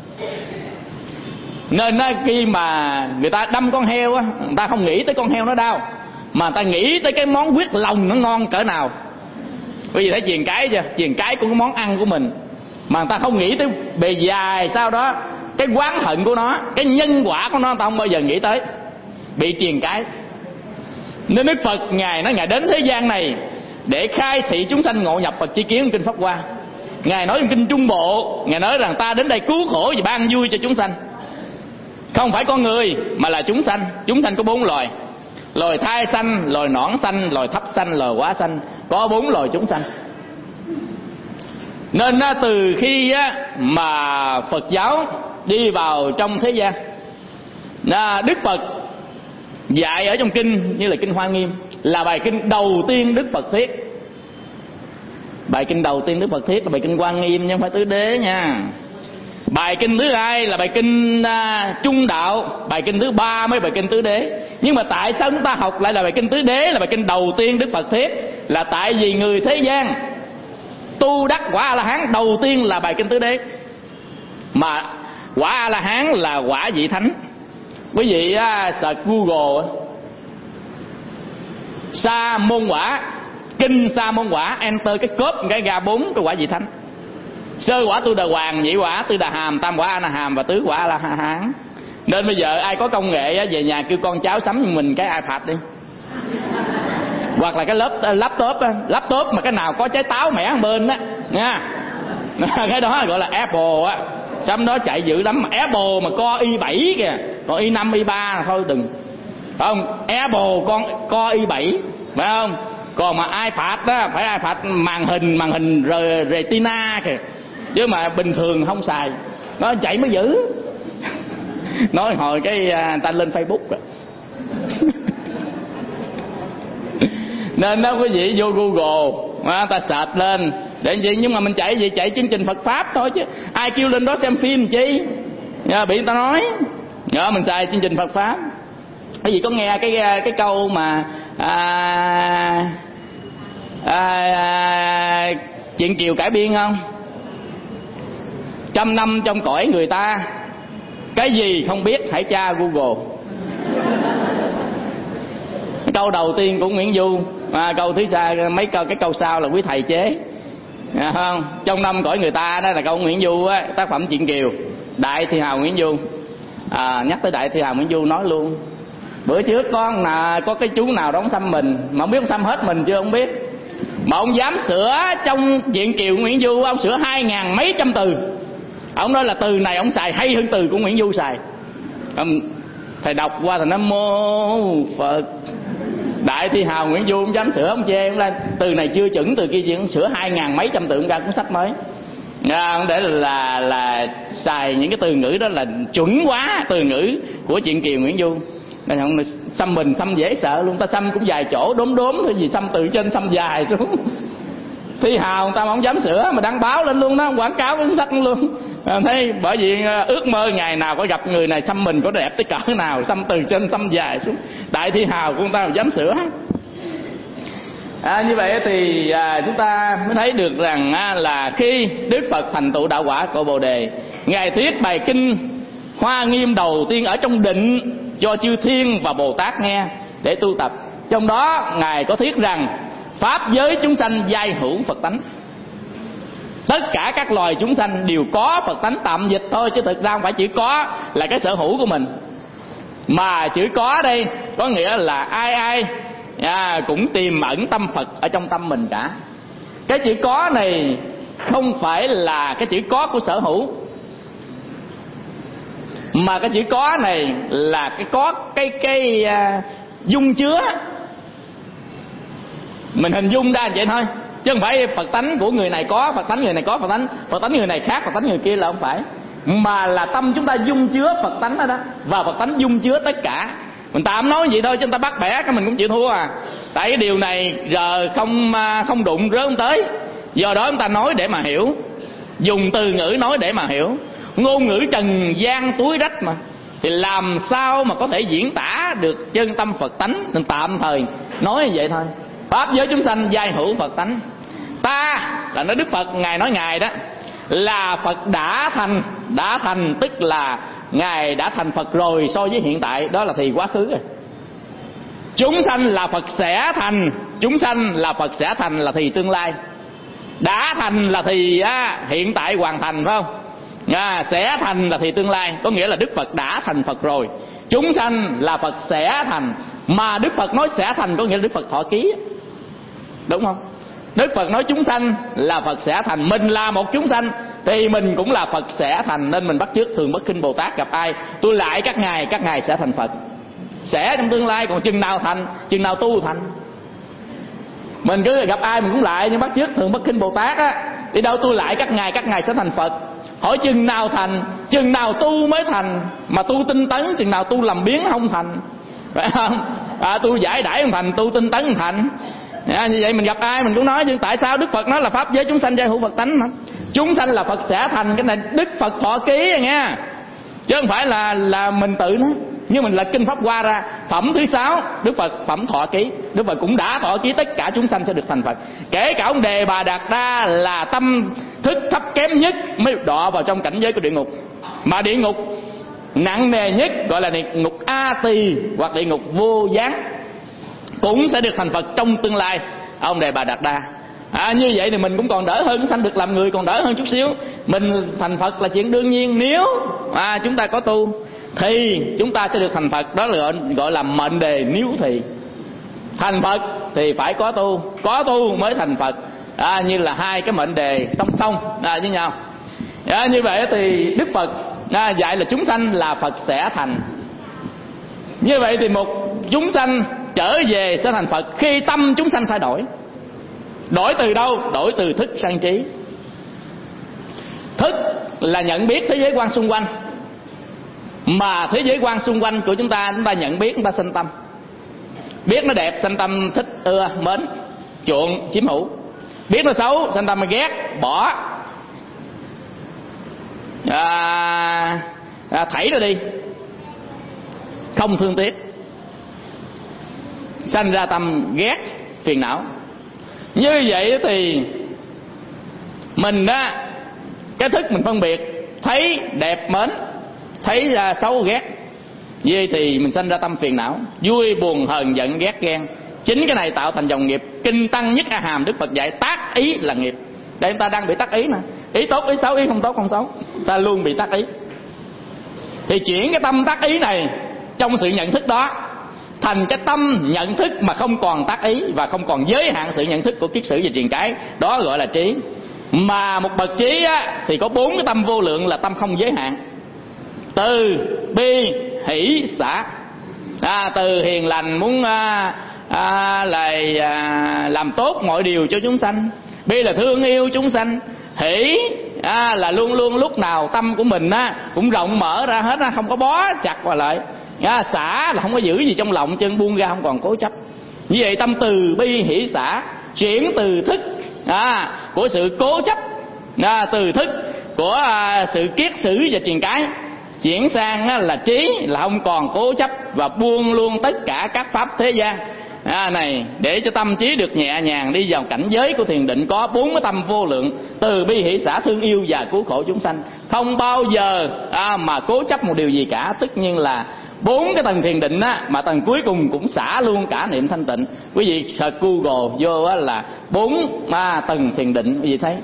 Nên á, khi mà người ta đâm con heo á, người ta không nghĩ tới con heo nó đau, mà người ta nghĩ tới cái món huyết lòng nó ngon cỡ nào. Bởi vì thấy triền cái chưa? Triền cái của cái món ăn của mình, mà người ta không nghĩ tới bề dài sau đó, cái oán hận của nó, cái nhân quả của nó, người ta không bao giờ nghĩ tới. Bị triền cái. Nên Đức Phật Ngài nói Ngài đến thế gian này để khai thị chúng sanh ngộ nhập Phật chi kiến kinh Pháp Hoa. Ngài nói trong kinh Trung Bộ, Ngài nói rằng ta đến đây cứu khổ và ban vui cho chúng sanh. Không phải con người mà là chúng sanh. Chúng sanh có bốn loài: loài thai sanh, loài nõn sanh, loài thấp sanh, loài quá sanh. Có bốn loài chúng sanh. Nên từ khi mà Phật giáo đi vào trong thế gian, Đức Phật dạy ở trong kinh như là kinh Hoa Nghiêm, là bài kinh đầu tiên Đức Phật thuyết. Bài kinh đầu tiên Đức Phật thuyết là bài kinh Hoa Nghiêm, chứ không phải Tứ Đế nha. Bài kinh thứ hai là bài kinh uh, Trung Đạo. Bài kinh thứ ba mới bài kinh Tứ Đế. Nhưng mà tại sao chúng ta học lại là bài kinh Tứ Đế, là bài kinh đầu tiên Đức Phật thuyết? Là tại vì người thế gian tu đắc quả A-la-hán đầu tiên là bài kinh Tứ Đế. Mà quả A-la-hán là quả vị thánh. Quý vị uh, search Google Sa môn quả, kinh Sa môn quả, enter cái cốp cái ra bốn cái quả vị thánh: sơ quả Tu Đà Hoàng, nhị quả Tư Đà Hàm, tam quả A Na Hàm và tứ quả A La Hán. Nên bây giờ ai có công nghệ về nhà kêu con cháu sắm cho mình cái iPad đi, hoặc là cái laptop laptop mà cái nào có trái táo mẻ ở bên đó nha. Cái đó gọi là Apple á, sắm đó chạy dữ lắm. Apple mà co i bảy kìa, còn i năm i ba là thôi đừng, phải không? Apple con co i bảy, phải không? Còn mà iPad đó phải iPad màn hình màn hình Retina kìa, chứ mà bình thường không xài, nó chạy mới dữ. Nói hồi cái người ta lên Facebook rồi. Nên đó quý vị vô Google mà ta search lên để gì, nhưng mà mình chạy gì chạy chương trình Phật pháp thôi, chứ ai kêu lên đó xem phim chi à, bị người ta nói. Đó, mình xài chương trình Phật pháp. Cái gì có nghe cái cái câu mà à, à, à, chuyện Kiều cải biên không? Trăm năm trong cõi người ta, cái gì không biết hãy tra Google. Câu đầu tiên của Nguyễn Du, à, câu thứ sau, mấy câu cái câu sau là quý thầy chế, à, không? Trong năm cõi người ta đó là câu Nguyễn Du á, tác phẩm Chuyện Kiều. Đại Thi Hào Nguyễn Du, à, nhắc tới Đại Thi Hào Nguyễn Du nói luôn. Bữa trước có là có cái chú nào đó ông xăm mình, mà không biết ông xăm hết mình chưa không biết, mà ông dám sửa trong Chuyện Kiều Nguyễn Du, ông sửa hai ngàn mấy trăm từ. Ông nói là từ này ông xài hay hơn từ của Nguyễn Du xài. Ông, thầy đọc qua thầy Nam Mô Phật. Đại Thi Hào Nguyễn Du ông dám sửa, ông chê ông lên từ này chưa chuẩn, từ kia ông sửa hai ngàn mấy trăm từ, ông ra cuốn sách mới. À, để là, là là xài những cái từ ngữ đó là chuẩn quá, từ ngữ của Chuyện Kiều Nguyễn Du. Nên ông xăm mình xăm dễ sợ luôn, ta xăm cũng vài chỗ đốm đốm thôi, gì xăm từ trên xăm dài xuống. Thi Hào người ta mà không dám sửa, mà đăng báo lên luôn đó, quảng cáo cuốn sách luôn. À, thấy bởi vì ước mơ ngày nào có gặp người này xăm mình có đẹp tới cỡ nào, xăm từ trên xăm dài xuống. Đại Thi Hào của người ta mà dám sửa. À, như vậy thì à, chúng ta mới thấy được rằng à, là khi Đức Phật thành tựu đạo quả Cội Bồ Đề, Ngài thuyết bài kinh Hoa nghiêm đầu tiên ở trong định cho chư thiên và Bồ Tát nghe để tu tập. Trong đó Ngài có thuyết rằng pháp giới chúng sanh giai hữu Phật tánh. Tất cả các loài chúng sanh đều có Phật tánh, tạm dịch thôi chứ thực ra không phải chỉ có là cái sở hữu của mình. Mà chữ có đây có nghĩa là ai ai à, cũng tìm ẩn tâm Phật ở trong tâm mình cả. Cái chữ có này không phải là cái chữ có của sở hữu, mà cái chữ có này là cái có cái cái uh, dung chứa. Mình hình dung ra vậy thôi, chứ không phải Phật tánh của người này có, Phật tánh người này có, Phật tánh Phật tánh người này khác, Phật tánh người kia là không phải, mà là tâm chúng ta dung chứa Phật tánh đó, đó. Và Phật tánh dung chứa tất cả. Mình tạm nói vậy thôi chứ người ta bắt bẻ cái mình cũng chịu thua à. Tại cái điều này giờ không không đụng rớt không tới. Do đó chúng ta nói để mà hiểu, dùng từ ngữ nói để mà hiểu. Ngôn ngữ trần gian túi rách mà, thì làm sao mà có thể diễn tả được chân tâm Phật tánh. Nên tạm thời nói như vậy thôi. Pháp giới chúng sanh giai hữu Phật tánh. Ta là nói Đức Phật, Ngài nói Ngài đó là Phật đã thành. Đã thành tức là Ngài đã thành Phật rồi so với hiện tại, đó là thì quá khứ rồi. Chúng sanh là Phật sẽ thành. Chúng sanh là Phật sẽ thành là thì tương lai. Đã thành là thì á, hiện tại hoàn thành phải không? À, sẽ thành là thì tương lai, có nghĩa là Đức Phật đã thành Phật rồi. Chúng sanh là Phật sẽ thành. Mà Đức Phật nói sẽ thành có nghĩa là Đức Phật thọ ký, đúng không? Đức Phật nói chúng sanh là Phật sẽ thành. Mình là một chúng sanh thì mình cũng là Phật sẽ thành. Nên mình bắt chước Thường Bất Khinh Bồ Tát gặp ai, tôi lại các ngài, các ngài sẽ thành Phật. Sẽ trong tương lai, còn chừng nào thành, chừng nào tu thành. Mình cứ gặp ai mình cũng lại, nhưng bắt chước Thường Bất Khinh Bồ Tát á, đi đâu tôi lại các ngài, các ngài sẽ thành Phật. Hỏi chừng nào thành, chừng nào tu mới thành. Mà tu tinh tấn, chừng nào tu làm biến không thành, phải không? À, tu giải đãi không thành, tu tinh tấn không thành. À, như vậy mình gặp ai mình cũng nói, nhưng tại sao Đức Phật nói là pháp giới chúng sanh giai hữu Phật tánh mà? Chúng sanh là Phật sẽ thành, cái này Đức Phật thọ ký rồi nha, chứ không phải là là mình tự nói. Nhưng mình là kinh Pháp Hoa ra, phẩm thứ sáu Đức Phật phẩm thọ ký. Đức Phật cũng đã thọ ký tất cả chúng sanh sẽ được thành Phật. Kể cả ông Đề Bà Đạt Đa là tâm thức thấp kém nhất mới đọa vào trong cảnh giới của địa ngục. Mà địa ngục nặng nề nhất gọi là địa ngục A Tỳ hoặc địa ngục vô gián cũng sẽ được thành Phật trong tương lai. Ông Đề Bà Đạt Đa à, như vậy thì mình cũng còn đỡ hơn, sanh được làm người còn đỡ hơn chút xíu. Mình thành Phật là chuyện đương nhiên. Nếu à, chúng ta có tu thì chúng ta sẽ được thành Phật. Đó là gọi là mệnh đề nếu thì. Thành Phật thì phải có tu, có tu mới thành Phật. À, như là hai cái mệnh đề song song à, với nhau. À, như vậy thì Đức Phật à, dạy là chúng sanh là Phật sẽ thành. Như vậy thì một chúng sanh trở về sẽ thành Phật khi tâm chúng sanh thay đổi. Đổi từ đâu? Đổi từ thức sang trí. Thức là nhận biết thế giới quan xung quanh, mà thế giới quan xung quanh của chúng ta, chúng ta nhận biết, chúng ta sanh tâm. Biết nó đẹp, sanh tâm thích, ưa, mến, chuộng, chiếm hữu. Biết nó xấu, sanh tâm ghét, bỏ, à, à, thảy nó đi, không thương tiếc, sanh ra tâm ghét, phiền não. Như vậy thì mình đó, cái thức mình phân biệt, thấy đẹp mến, thấy ra xấu ghét, vậy thì mình sanh ra tâm phiền não, vui buồn hờn giận ghét ghen. Chính cái này tạo thành dòng nghiệp. Kinh Tăng Nhất A Hàm Đức Phật dạy tác ý là nghiệp. Đây chúng ta đang bị tác ý nè, ý tốt ý xấu, ý không tốt không xấu, ta luôn bị tác ý. Thì chuyển cái tâm tác ý này trong sự nhận thức đó thành cái tâm nhận thức mà không còn tác ý và không còn giới hạn sự nhận thức của kiết sử và truyền cái, đó gọi là trí. Mà một bậc trí á, thì có bốn cái tâm vô lượng là tâm không giới hạn: từ, bi, hỷ, xả. À, từ hiền lành muốn à, à, là à, làm tốt mọi điều cho chúng sanh. Bi là thương yêu chúng sanh. Hỷ à, là luôn luôn lúc nào tâm của mình á, cũng rộng mở ra hết á, không có bó chặt vào lại. À, xả là không có giữ gì trong lòng, chân buông ra, không còn cố chấp. Như vậy tâm từ bi hỷ xả chuyển từ thức à, của sự cố chấp à, từ thức của à, sự kiết sử và truyền cái, chuyển sang á, là trí, là không còn cố chấp và buông luôn tất cả các pháp thế gian. à, này để cho tâm trí được nhẹ nhàng đi vào cảnh giới của thiền định, có bốn cái tâm vô lượng: từ bi hỷ xả, thương yêu và cứu khổ chúng sanh. Không bao giờ à, mà cố chấp một điều gì cả. Tất nhiên là bốn cái tầng thiền định á, mà tầng cuối cùng cũng xả luôn cả niệm thanh tịnh. Quý vị search Google vô á, là bốn à, tầng thiền định, quý vị thấy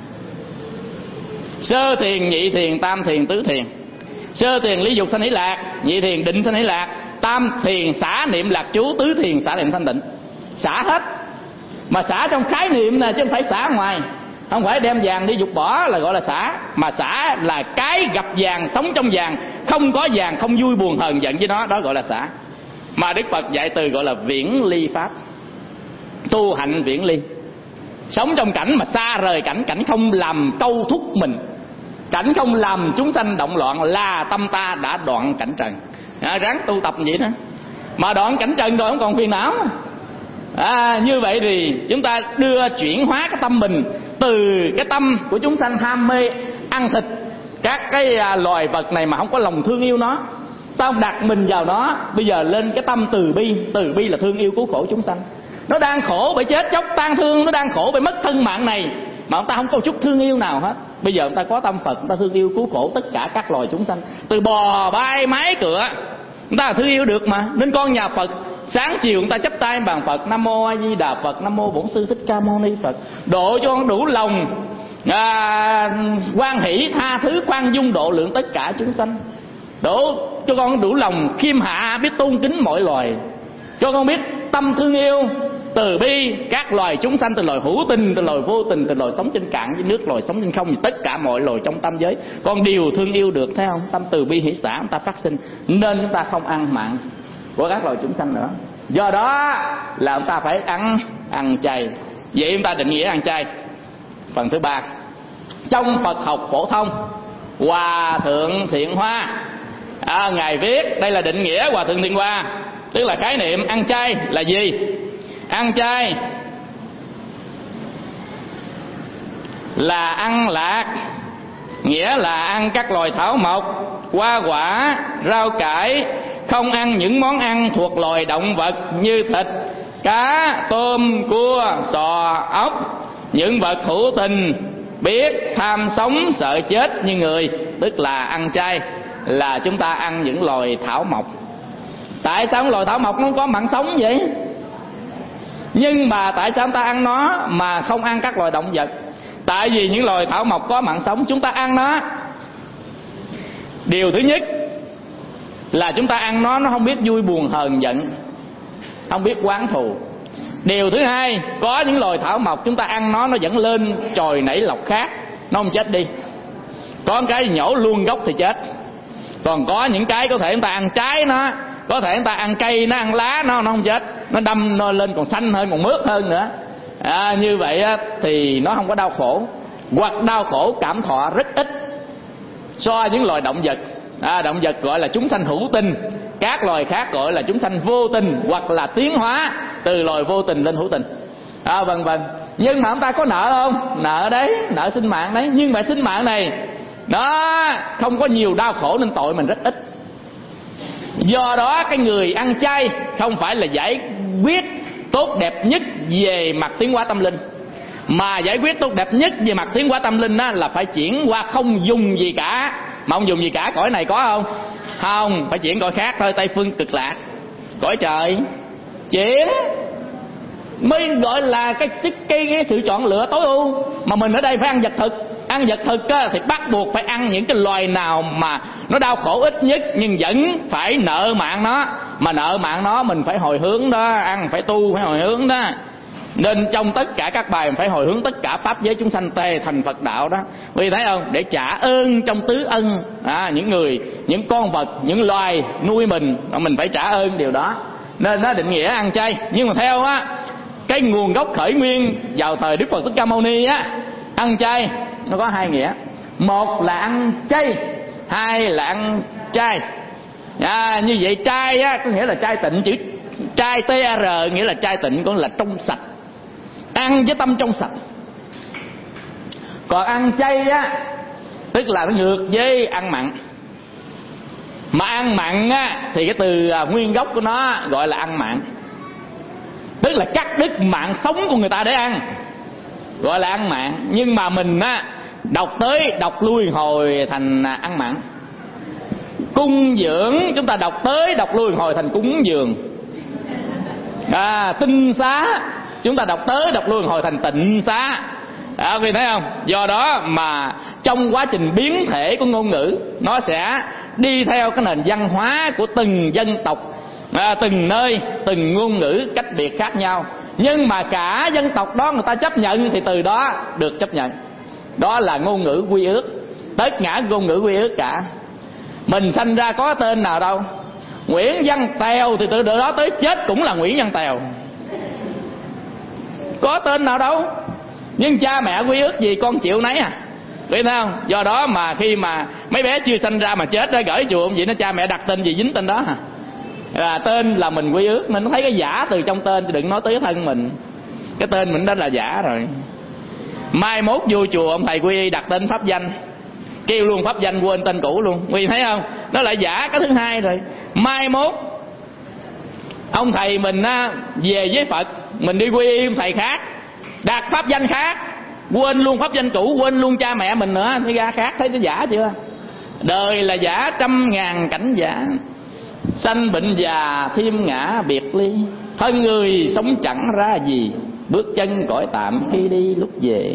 sơ thiền, nhị thiền, tam thiền, tứ thiền. Sơ thiền lý dục sanh hỷ lạc, nhị thiền định sanh hỷ lạc, tam thiền xả niệm lạc chú, tứ thiền xả niệm thanh tịnh. Xả hết, mà xả trong khái niệm nè, chứ không phải xả ngoài. Không phải đem vàng đi dục bỏ là gọi là xả, mà xả là cái gặp vàng, sống trong vàng, không có vàng không vui buồn hờn giận với nó, đó gọi là xả. Mà Đức Phật dạy từ gọi là viễn ly pháp, tu hạnh viễn ly. Sống trong cảnh mà xa rời cảnh, cảnh không làm câu thúc mình, cảnh không làm chúng sanh động loạn là tâm ta đã đoạn cảnh trần. À, ráng tu tập vậy đó. Mà đoạn cảnh trần rồi không còn phiền não. À, như vậy thì chúng ta đưa chuyển hóa cái tâm mình từ cái tâm của chúng sanh ham mê ăn thịt các cái à, loài vật này mà không có lòng thương yêu nó, ta không đặt mình vào nó. Bây giờ lên cái tâm từ bi. Từ bi là thương yêu cứu khổ chúng sanh. Nó đang khổ bởi chết chóc tan thương, nó đang khổ bởi mất thân mạng này, mà ông ta không có chút thương yêu nào hết. Bây giờ ông ta có tâm Phật, ông ta thương yêu cứu khổ tất cả các loài chúng sanh, từ bò bay mái cửa, ông ta thương yêu được mà. Nên con nhà Phật sáng chiều ông ta chắp tay bàn Phật: Nam mô A Di Đà Phật, Nam mô Bổn Sư Thích Ca Mâu Ni Phật. Độ cho con đủ lòng à, hoan hỷ tha thứ khoan dung độ lượng tất cả chúng sanh. Độ cho con đủ lòng khiêm hạ, biết tôn kính mọi loài. Cho con biết tâm thương yêu từ bi các loài chúng sanh, từ loài hữu tình, từ loài vô tình, từ loài sống trên cạn với nước, loài sống trên không, tất cả mọi loài trong tam giới con đều thương yêu được, thấy không? Tâm từ bi hỷ xả chúng ta phát sinh, nên chúng ta không ăn mạng của các loài chúng sanh nữa. Do đó là chúng ta phải ăn ăn chay. Vậy chúng ta định nghĩa ăn chay. Phần thứ ba, trong Phật học phổ thông, Hòa Thượng Thiện Hoa à, ngài viết đây là định nghĩa Hòa Thượng Thiện Hoa, tức là khái niệm ăn chay là gì? Ăn chay là ăn lạc, nghĩa là ăn các loài thảo mộc, hoa quả, rau cải, không ăn những món ăn thuộc loài động vật như thịt, cá, tôm, cua, sò, ốc, những vật hữu tình, biết tham sống sợ chết như người. Tức là ăn chay là chúng ta ăn những loài thảo mộc. Tại sao loài thảo mộc nó không có mạng sống vậy? Nhưng mà tại sao chúng ta ăn nó mà không ăn các loài động vật? Tại vì những loài thảo mộc có mạng sống, chúng ta ăn nó. Điều thứ nhất là chúng ta ăn nó, nó không biết vui buồn hờn giận, không biết oán thù. Điều thứ hai, có những loài thảo mộc chúng ta ăn nó, nó vẫn lên chồi nảy lọc khác, nó không chết đi. Có cái nhổ luôn gốc thì chết. Còn có những cái có thể chúng ta ăn trái nó, có thể chúng ta ăn cây nó, ăn lá nó, nó không chết, nó đâm nó lên còn xanh hơn, còn mướt hơn nữa. À, như vậy á, thì nó không có đau khổ, hoặc đau khổ cảm thọ rất ít so với những loài động vật. À, động vật gọi là chúng sanh hữu tình, các loài khác gọi là chúng sanh vô tình, hoặc là tiến hóa từ loài vô tình lên hữu tình, à, vân vân. Nhưng mà chúng ta có nợ không? Nợ đấy, nợ sinh mạng đấy. Nhưng mà sinh mạng này nó không có nhiều đau khổ nên tội mình rất ít. Do đó cái người ăn chay không phải là giải quyết tốt đẹp nhất về mặt tiến hóa tâm linh, mà giải quyết tốt đẹp nhất về mặt tiến hóa tâm linh đó là phải chuyển qua không dùng gì cả. Mà không dùng gì cả, cõi này có không? Không, phải chuyển cõi khác thôi, Tây Phương Cực Lạc, cõi trời. Chuyển mới gọi là cái, cái, cái, cái sự chọn lựa tối ưu. Mà mình ở đây phải ăn vật thực. Ăn vật thực á, thì bắt buộc phải ăn những cái loài nào mà nó đau khổ ít nhất, nhưng vẫn phải nợ mạng nó. Mà nợ mạng nó mình phải hồi hướng đó, ăn phải tu phải hồi hướng đó. Nên trong tất cả các bài mình phải hồi hướng tất cả pháp giới chúng sanh tề thành Phật đạo đó. Vì thấy không? Để trả ơn trong tứ ân, à, những người, những con vật, những loài nuôi mình, mình phải trả ơn điều đó. Nên nó định nghĩa ăn chay. Nhưng mà theo á, cái nguồn gốc khởi nguyên vào thời Đức Phật Thích Ca Mâu Ni á, ăn chay nó có hai nghĩa. Một là ăn chay, hai là ăn chay. À, như vậy chay á có nghĩa là chay tịnh, chữ chay tê rờ nghĩa là chay tịnh, có là trong sạch, ăn với tâm trong sạch. Còn ăn chay á tức là nó ngược với ăn mặn. Mà ăn mặn á thì cái từ à, nguyên gốc của nó gọi là ăn mặn. tức là cắt đứt mạng sống của người ta để ăn, gọi là ăn mạn. Nhưng mà mình á đọc tới đọc lui hồi thành ăn mạn. Cung dưỡng chúng ta đọc tới đọc lui hồi thành cúng dường. À, tinh xá chúng ta đọc tới đọc lui hồi thành tịnh xá. À, quý vị thấy không? Do đó mà trong quá trình biến thể của ngôn ngữ, nó sẽ đi theo cái nền văn hóa của từng dân tộc, à, từng nơi, từng ngôn ngữ cách biệt khác nhau. Nhưng mà cả dân tộc đó người ta chấp nhận thì từ đó được chấp nhận. Đó là ngôn ngữ quy ước. Tất cả ngôn ngữ quy ước cả. Mình sanh ra có tên nào đâu. Nguyễn Văn Tèo thì từ đó tới chết cũng là Nguyễn Văn Tèo, có tên nào đâu. Nhưng cha mẹ quy ước gì con chịu nấy à, biết không? Do đó mà khi mà mấy bé chưa sanh ra mà chết đó, gửi chùa ông vậy, nó cha mẹ đặt tên gì dính tên đó hả? Là tên là mình quy ước. Mình thấy cái giả từ trong tên chứ đừng nói tới thân mình. Cái tên mình đó là giả rồi. Mai mốt vô chùa ông thầy quy y đặt tên pháp danh, kêu luôn pháp danh quên tên cũ luôn. Quý vị thấy không? Nó là giả cái thứ hai rồi. Mai mốt ông thầy mình á, về với Phật, mình đi quy y ông thầy khác, đặt pháp danh khác, quên luôn pháp danh cũ, quên luôn cha mẹ mình nữa, thấy ra khác. Thấy nó giả chưa? Đời là giả trăm ngàn cảnh giả, sanh bệnh già thêm ngã biệt ly, thân người sống chẳng ra gì, bước chân cõi tạm khi đi lúc về.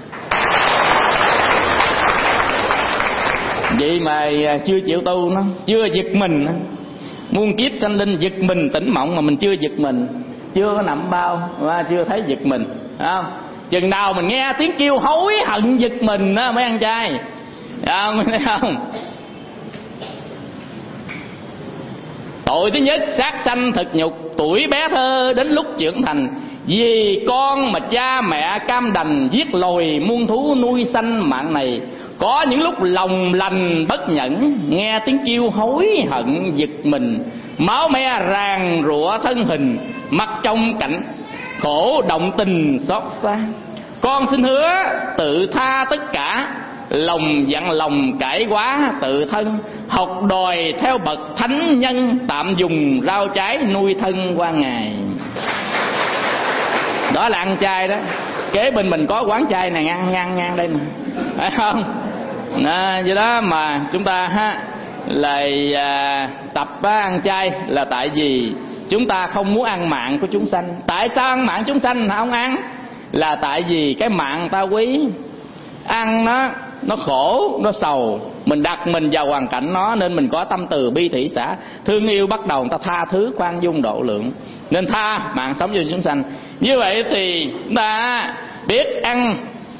Vậy mà chưa chịu tu, nó chưa giật mình. Muôn kiếp sanh linh giật mình tỉnh mộng mà mình chưa giật mình, chưa có nằm bao mà chưa thấy giật mình, không? Chừng nào mình nghe tiếng kêu hối hận giật mình đó mới ăn chay, không? Thấy không? Tội thứ nhất, sát sanh thực nhục, tuổi bé thơ đến lúc trưởng thành, vì con mà cha mẹ cam đành giết lồi muôn thú nuôi sanh mạng này. Có những lúc lòng lành bất nhẫn, nghe tiếng kêu hối hận giật mình, máu me ràng rụa thân hình, mắt trong cảnh khổ động tình xót xa. Con xin hứa tự tha tất cả, lòng dặn lòng cải quá tự thân, học đòi theo bậc thánh nhân, tạm dùng rau trái nuôi thân qua ngày. Đó là ăn chay đó. Kế bên mình có quán chay này ngang ngang ngang đây nè, phải không? Đó, do đó mà chúng ta ha lại à, tập á, ăn chay là tại vì chúng ta không muốn ăn mạng của chúng sanh. Tại sao ăn mạng chúng sanh không ăn? Là tại vì cái mạng ta quý, ăn nó nó khổ, nó sầu, mình đặt mình vào hoàn cảnh nó, nên mình có tâm từ bi thị xã, thương yêu, bắt đầu người ta tha thứ, khoan dung độ lượng, nên tha mạng sống cho chúng sanh. Như vậy thì chúng ta biết ăn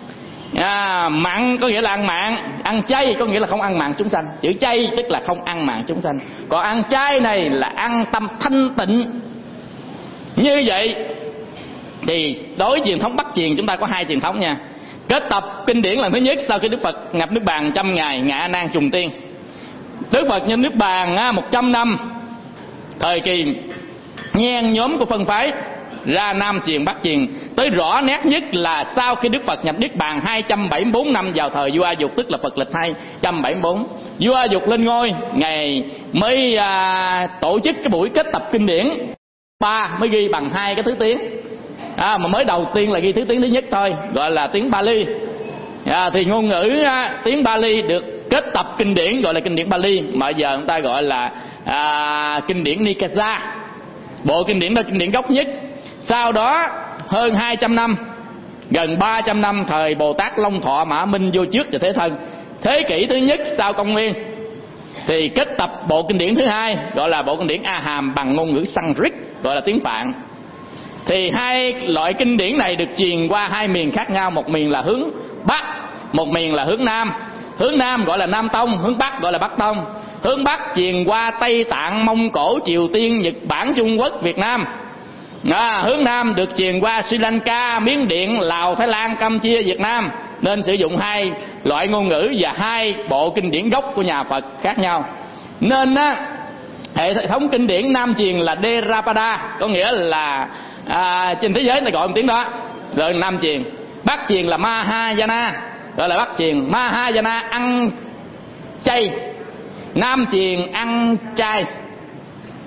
à, mặn có nghĩa là ăn mạng, ăn chay có nghĩa là không ăn mạng chúng sanh. Chữ chay tức là không ăn mạng chúng sanh, còn ăn chay này là ăn tâm thanh tịnh. Như vậy thì đối với truyền thống Bắc truyền chúng ta có hai truyền thống nha. Kết tập kinh điển lần thứ nhất, sau khi Đức Phật nhập Niết Bàn trăm ngày ngạ nan trùng tiên. Đức Phật nhập Niết Bàn một trăm năm, thời kỳ nhen nhóm của phân phái ra Nam truyền Bắc truyền. Tới rõ nét nhất là sau khi Đức Phật nhập Niết Bàn hai trăm bảy mươi bốn năm vào thời vua A Dục, tức là Phật lịch hai trăm bảy mươi bốn. Vua A Dục lên ngôi, ngày mới à, tổ chức cái buổi kết tập kinh điển. Ba mới ghi bằng hai cái thứ tiếng. À, mà mới đầu tiên là ghi thứ tiếng thứ nhất thôi, gọi là tiếng Bali. À, thì ngôn ngữ à, tiếng Bali được kết tập kinh điển gọi là kinh điển Bali, mà giờ người ta gọi là à, kinh điển Nikaya. Bộ kinh điển đó kinh điển gốc nhất. Sau đó hơn hai trăm năm, gần ba trăm năm, thời Bồ Tát Long Thọ Mã Minh vô trước và Thế Thân, thế kỷ thứ nhất sau công nguyên, thì kết tập bộ kinh điển thứ hai gọi là bộ kinh điển A Hàm bằng ngôn ngữ Sanskrit, gọi là tiếng Phạn. Thì hai loại kinh điển này được truyền qua hai miền khác nhau, một miền là hướng Bắc, một miền là hướng Nam. Hướng Nam gọi là Nam Tông, hướng Bắc gọi là Bắc Tông. Hướng Bắc truyền qua Tây Tạng, Mông Cổ, Triều Tiên, Nhật Bản, Trung Quốc, Việt Nam. À, hướng Nam được truyền qua Sri Lanka, Miến Điện, Lào, Thái Lan, Campuchia, Việt Nam. Nên sử dụng hai loại ngôn ngữ và hai bộ kinh điển gốc của nhà Phật khác nhau. Nên á, hệ thống kinh điển Nam truyền là Theravada, có nghĩa là à, trên thế giới người ta gọi một tiếng đó, rồi Nam truyền. Bắc truyền là Mahayana, gọi là Bắc truyền. Mahayana ăn chay, Nam truyền ăn chay.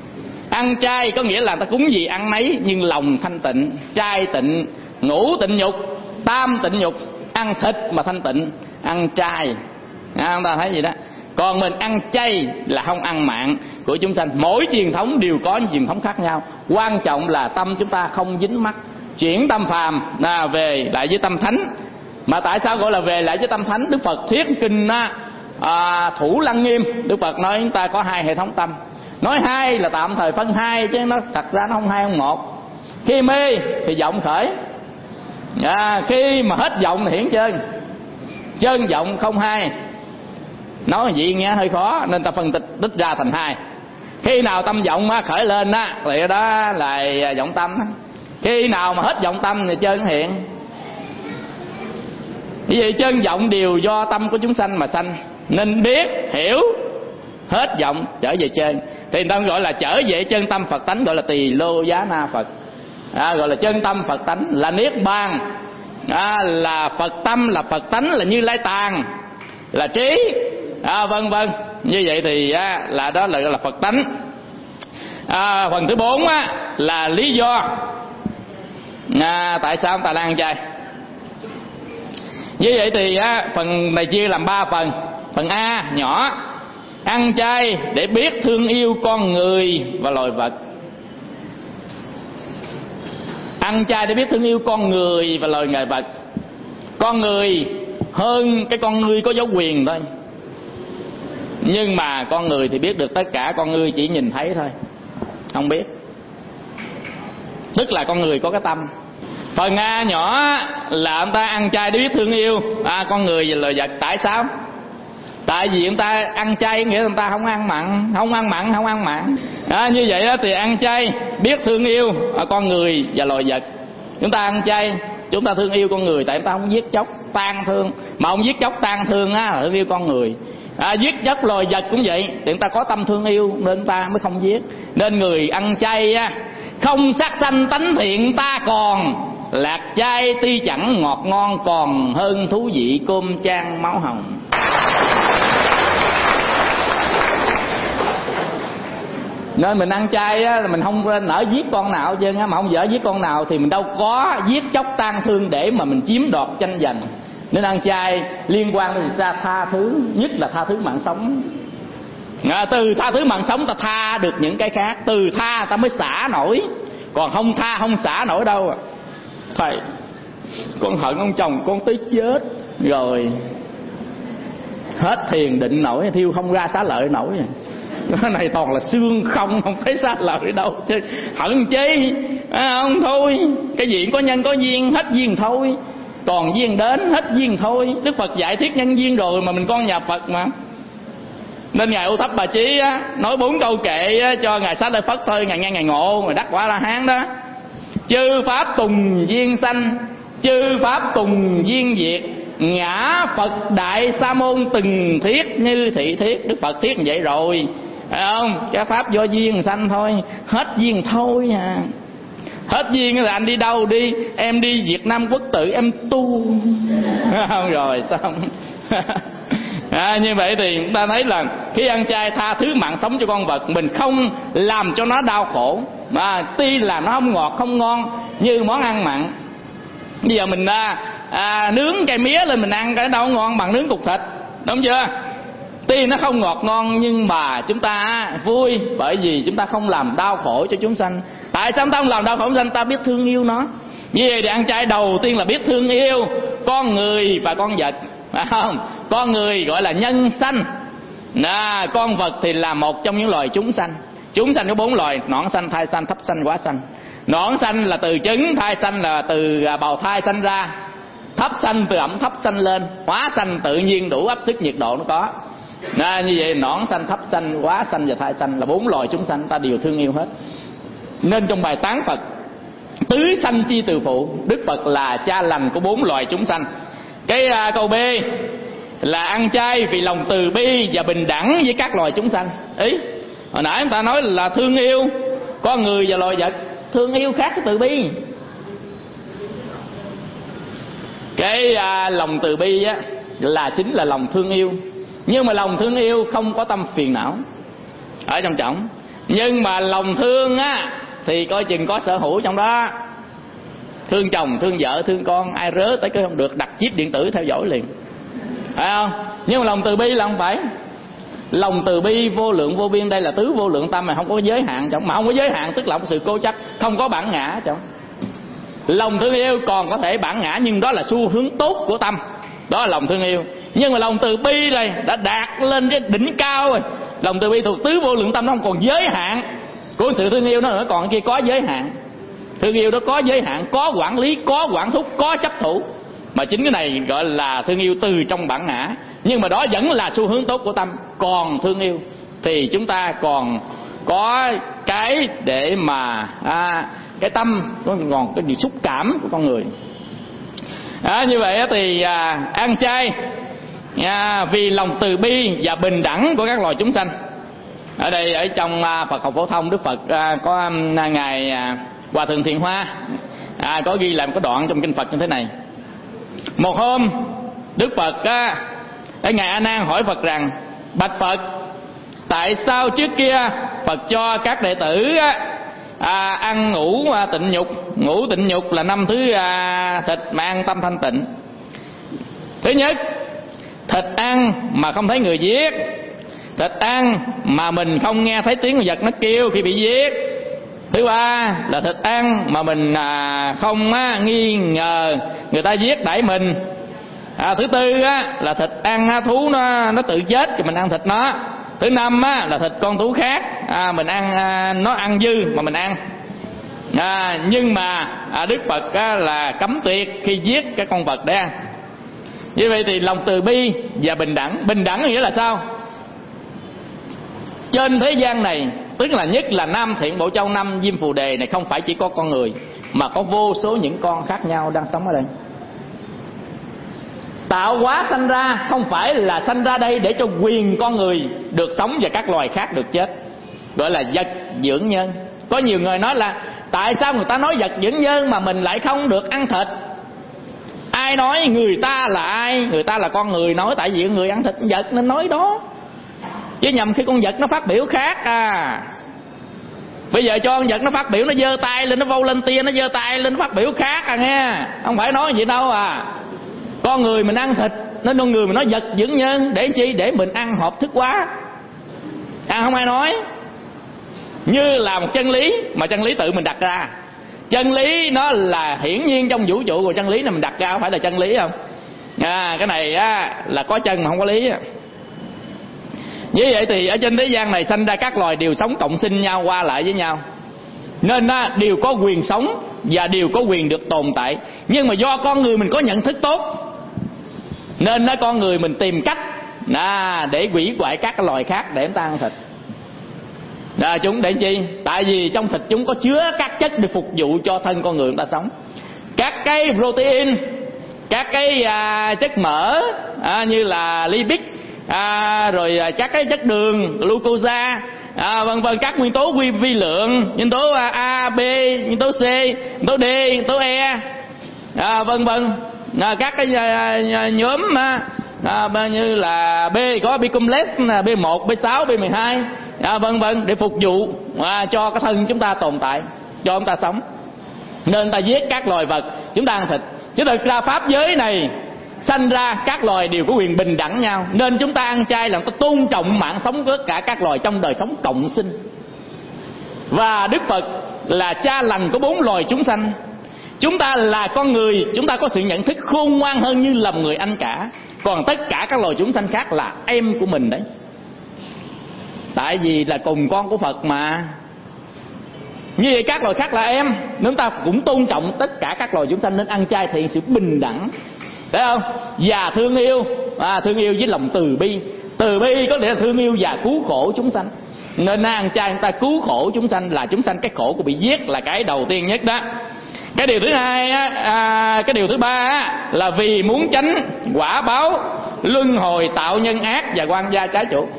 Ăn chay có nghĩa là ta cúng gì ăn nấy, nhưng lòng thanh tịnh. Chay tịnh, ngũ tịnh nhục, tam tịnh nhục. Ăn thịt mà thanh tịnh, ăn chay. À, ta thấy gì đó. Còn mình ăn chay là không ăn mạng của chúng sanh. Mỗi truyền thống đều có những truyền thống khác nhau. Quan trọng là tâm chúng ta không dính mắc. Chuyển tâm phàm à, về lại với tâm thánh. Mà tại sao gọi là về lại với tâm thánh? Đức Phật thuyết kinh á, à, Thủ Lăng Nghiêm. Đức Phật nói chúng ta có hai hệ thống tâm. Nói hai là tạm thời phân hai, chứ nó thật ra nó không hai không một. Khi mê thì vọng khởi, à, khi mà hết vọng thì hiển chân. Chân vọng không hai. Nói gì nghe hơi khó nên ta phân tích tích ra thành hai. Khi nào tâm vọng khởi lên á thì đó là vọng tâm. Khi nào mà hết vọng tâm thì chân hiện. Vì vậy chân vọng đều do tâm của chúng sanh mà sanh. Nên biết, hiểu, hết vọng trở về chân. Thì người ta gọi là trở về chân tâm Phật tánh, gọi là tỳ lô giá na Phật. À, gọi là chân tâm Phật tánh, là niết bàn. À, là Phật tâm, là Phật tánh, là Như Lai Tàng, là trí, à, vân vân. Như vậy thì á, là đó là gọi là Phật tánh. À, phần thứ bốn á, là lý do à, tại sao ta đang ăn chay. Như vậy thì á, phần này chia làm ba phần. Phần A nhỏ, ăn chay để biết thương yêu con người và loài vật. Ăn chay để biết thương yêu con người và loài người vật. Con người hơn cái con ngươi có dấu quyền thôi, nhưng mà con người thì biết được tất cả, con ngươi chỉ nhìn thấy thôi, không biết. Tức là con người có cái tâm. Phần A nhỏ là ông ta ăn chay để biết thương yêu à, con người và loài vật. Tại sao? Tại vì ông ta ăn chay nghĩa là ông ta không ăn mặn, không ăn mặn, không ăn mặn. À, như vậy đó thì ăn chay biết thương yêu à, con người và loài vật. Chúng ta ăn chay, chúng ta thương yêu con người, tại chúng ta không giết chóc tan thương. Mà không giết chóc tan thương á là thương yêu con người. À, giết chóc loài vật cũng vậy, thì chúng ta có tâm thương yêu nên chúng ta mới không giết. Nên người ăn chay á, không sát sanh tánh thiện ta còn, lạc chay tuy chẳng ngọt ngon còn hơn thú vị cơm chan máu hồng. Nên mình ăn chay á, mình không nỡ giết con nào chứ, mà không dở giết con nào thì mình đâu có giết chóc tan thương để mà mình chiếm đoạt tranh giành. Nên ăn chay liên quan đến xa tha thứ, nhất là tha thứ mạng sống. À, từ tha thứ mạng sống ta tha được những cái khác, từ tha ta mới xả nổi, còn không tha không xả nổi đâu. Thầy, con hận ông chồng con tới chết rồi, hết thiền định nổi, thiêu không ra xá lợi nổi. Cái này toàn là xương không, không thấy xá lợi đâu chứ hận chi à, không thôi. Cái gì có nhân có duyên, hết duyên thôi, còn duyên đến hết duyên thôi. Đức Phật giải thiết nhân duyên rồi mà mình con nhà Phật mà. Nên ngài U Thấp Bà Chí á, nói bốn câu kệ á, cho ngài Xá Lợi Phất thôi, ngài nghe ngài ngộ, ngài đắc quả La Hán đó. Chư pháp tùng duyên sanh, chư pháp tùng duyên diệt, ngã Phật Đại Sa Môn từng thiết như thị thiết. Đức Phật thiết như vậy rồi, phải không? Cái pháp do duyên sanh thôi, hết duyên thôi à. Hết duyên là anh đi đâu đi, em đi Việt Nam Quốc tự em tu không rồi xong. À, như vậy thì chúng ta thấy là khi ăn chay tha thứ mạng sống cho con vật, mình không làm cho nó đau khổ. Mà tuy là nó không ngọt không ngon như món ăn mặn. Bây giờ mình à, à, nướng cây mía lên mình ăn, cái đâu ngon bằng nướng cục thịt, đúng chưa? Tuy nó không ngọt ngon nhưng mà chúng ta vui, bởi vì chúng ta không làm đau khổ cho chúng sanh. Tại sao chúng ta không làm đau khổ chúng sanh? Ta biết thương yêu nó. Như vậy thì ăn chay đầu tiên là biết thương yêu con người và con vật, phải không? Con người gọi là nhân sanh, à, con vật thì là một trong những loài chúng sanh. Chúng sanh có bốn loài: nõn sanh, thai sanh, thấp sanh, hóa sanh. Nõn sanh là từ trứng, thai sanh là từ bào thai sanh ra, thấp sanh từ ẩm thấp sanh lên, hóa sanh tự nhiên đủ áp suất nhiệt độ nó có. À, như vậy nõn sanh, thấp sanh, hóa sanh và thai sanh là bốn loài chúng sanh, ta đều thương yêu hết. Nên trong bài tán Phật tứ sanh chi từ phụ, Đức Phật là cha lành của bốn loài chúng sanh. Cái à, câu B là ăn chay vì lòng từ bi và bình đẳng với các loài chúng sanh. Ý hồi nãy người ta nói là thương yêu con người và loài vật, thương yêu khác cái từ bi. Cái à, lòng từ bi á là chính là lòng thương yêu, nhưng mà lòng thương yêu không có tâm phiền não ở trong trọng. Nhưng mà lòng thương á thì coi chừng có sở hữu trong đó. Thương chồng, thương vợ, thương con, ai rớ tới cái không được đặt chip điện tử theo dõi liền, phải không? Nhưng mà lòng từ bi là không phải. Lòng từ bi vô lượng vô biên, đây là tứ vô lượng tâm mà không có giới hạn trong. Mà không có giới hạn tức là không có sự cố chấp, không có bản ngã trong. Lòng thương yêu còn có thể bản ngã, nhưng đó là xu hướng tốt của tâm, đó là lòng thương yêu. Nhưng mà lòng từ bi này đã đạt lên cái đỉnh cao rồi. Lòng từ bi thuộc tứ vô lượng tâm, nó không còn giới hạn của sự thương yêu nó nữa, còn kia có giới hạn. Thương yêu đó có giới hạn, có quản lý, có quản thúc, có chấp thủ. Mà chính cái này gọi là thương yêu từ trong bản ngã. Nhưng mà đó vẫn là xu hướng tốt của tâm. Còn thương yêu thì chúng ta còn có cái để mà à, cái tâm nó còn cái gì xúc cảm của con người. À, như vậy thì à, ăn chay à, vì lòng từ bi và bình đẳng của các loài chúng sanh. Ở đây ở trong à, Phật học phổ thông, Đức Phật à, có à, ngài à, Hòa thượng Thiện Hoa à, có ghi lại một cái đoạn trong kinh Phật như thế này. Một hôm Đức Phật á, ngài A Nan hỏi Phật rằng: bạch Phật, tại sao trước kia Phật cho các đệ tử á, à, ăn ngũ à, tịnh nhục? Ngũ tịnh nhục là năm thứ à, thịt mà ăn tâm thanh tịnh. Thứ nhất, thịt ăn mà không thấy người giết. Thịt ăn mà mình không nghe thấy tiếng vật nó kêu khi bị giết. Thứ ba là thịt ăn mà mình à, không á, nghi ngờ người ta giết đẩy mình. À, thứ tư á, là thịt ăn á, thú nó nó tự chết thì mình ăn thịt nó. Thứ năm á, là thịt con thú khác à, mình ăn à, nó ăn dư mà mình ăn. À, nhưng mà à, Đức Phật á, là cấm tuyệt khi giết cái con vật để ăn. Như vậy thì lòng từ bi và bình đẳng. Bình đẳng nghĩa là sao? Trên thế gian này, tức là nhất là Nam Thiện Bộ Châu, năm Diêm Phù Đề này, không phải chỉ có con người mà có vô số những con khác nhau đang sống ở đây. Tạo hóa sanh ra không phải là sanh ra đây để cho quyền con người được sống và các loài khác được chết, gọi là vật dưỡng nhân. Có nhiều người nói là tại sao người ta nói vật dưỡng nhân mà mình lại không được ăn thịt? Ai nói người ta là ai? Người ta là con người nói tại vì người ăn thịt vật nên nói đó. Chứ nhầm khi con vật nó phát biểu khác à. Bây giờ cho con vật nó phát biểu, nó giơ tay lên, nó vâu lên tia, nó giơ tay lên, nó phát biểu khác à nghe. Không phải nói gì đâu à. Con người mình ăn thịt, nên con người mình nói vật dưỡng nhân để chi? Để mình ăn hợp thức quá. Ăn không ai nói. Như là một chân lý mà chân lý tự mình đặt ra. Chân lý nó là hiển nhiên trong vũ trụ, rồi chân lý này mình đặt ra không phải là chân lý không? À, cái này á, là có chân mà không có lý. Như vậy thì ở trên thế gian này sanh ra các loài đều sống cộng sinh nhau, qua lại với nhau, nên á, đều có quyền sống và đều có quyền được tồn tại. Nhưng mà do con người mình có nhận thức tốt, nên á, con người mình tìm cách à, để hủy hoại các loài khác để chúng ta ăn thịt. À, chúng để chi? Tại vì trong thịt chúng có chứa các chất để phục vụ cho thân con người chúng ta sống. Các cái protein, các cái à, chất mỡ à, như là lipid, à, rồi các cái chất đường, glucose, à, vân vân, các nguyên tố vi, vi lượng, nguyên tố A, B, nguyên tố C, nguyên tố D, nguyên tố E, à, vân vân, à, các cái à, nhóm à, như là B có B-complex, B một, B sáu, B mười hai, à, vân vân, để phục vụ à, cho cái thân chúng ta tồn tại, cho chúng ta sống. Nên ta giết các loài vật, chúng ta ăn thịt. Chứ thực ra pháp giới này sanh ra các loài đều có quyền bình đẳng nhau, nên chúng ta ăn chay là ta tôn trọng mạng sống của tất cả các loài trong đời sống cộng sinh. Và Đức Phật là cha lành của bốn loài chúng sanh. Chúng ta là con người, chúng ta có sự nhận thức khôn ngoan hơn như là người anh cả. Còn tất cả các loài chúng sanh khác là em của mình đấy. Tại vì là cùng con của Phật mà. Như vậy các loài khác là em, chúng ta cũng tôn trọng tất cả các loài chúng sanh, nên ăn chay thì sự bình đẳng, thấy không? Và thương yêu, à, thương yêu với lòng từ bi. Từ bi có nghĩa là thương yêu và cứu khổ chúng sanh. Nên ăn chay người ta cứu khổ chúng sanh, là chúng sanh cái khổ của bị giết là cái đầu tiên nhất đó. Cái điều thứ hai á, à, cái điều thứ ba á, là vì muốn tránh quả báo luân hồi tạo nhân ác và quan gia trái chủ.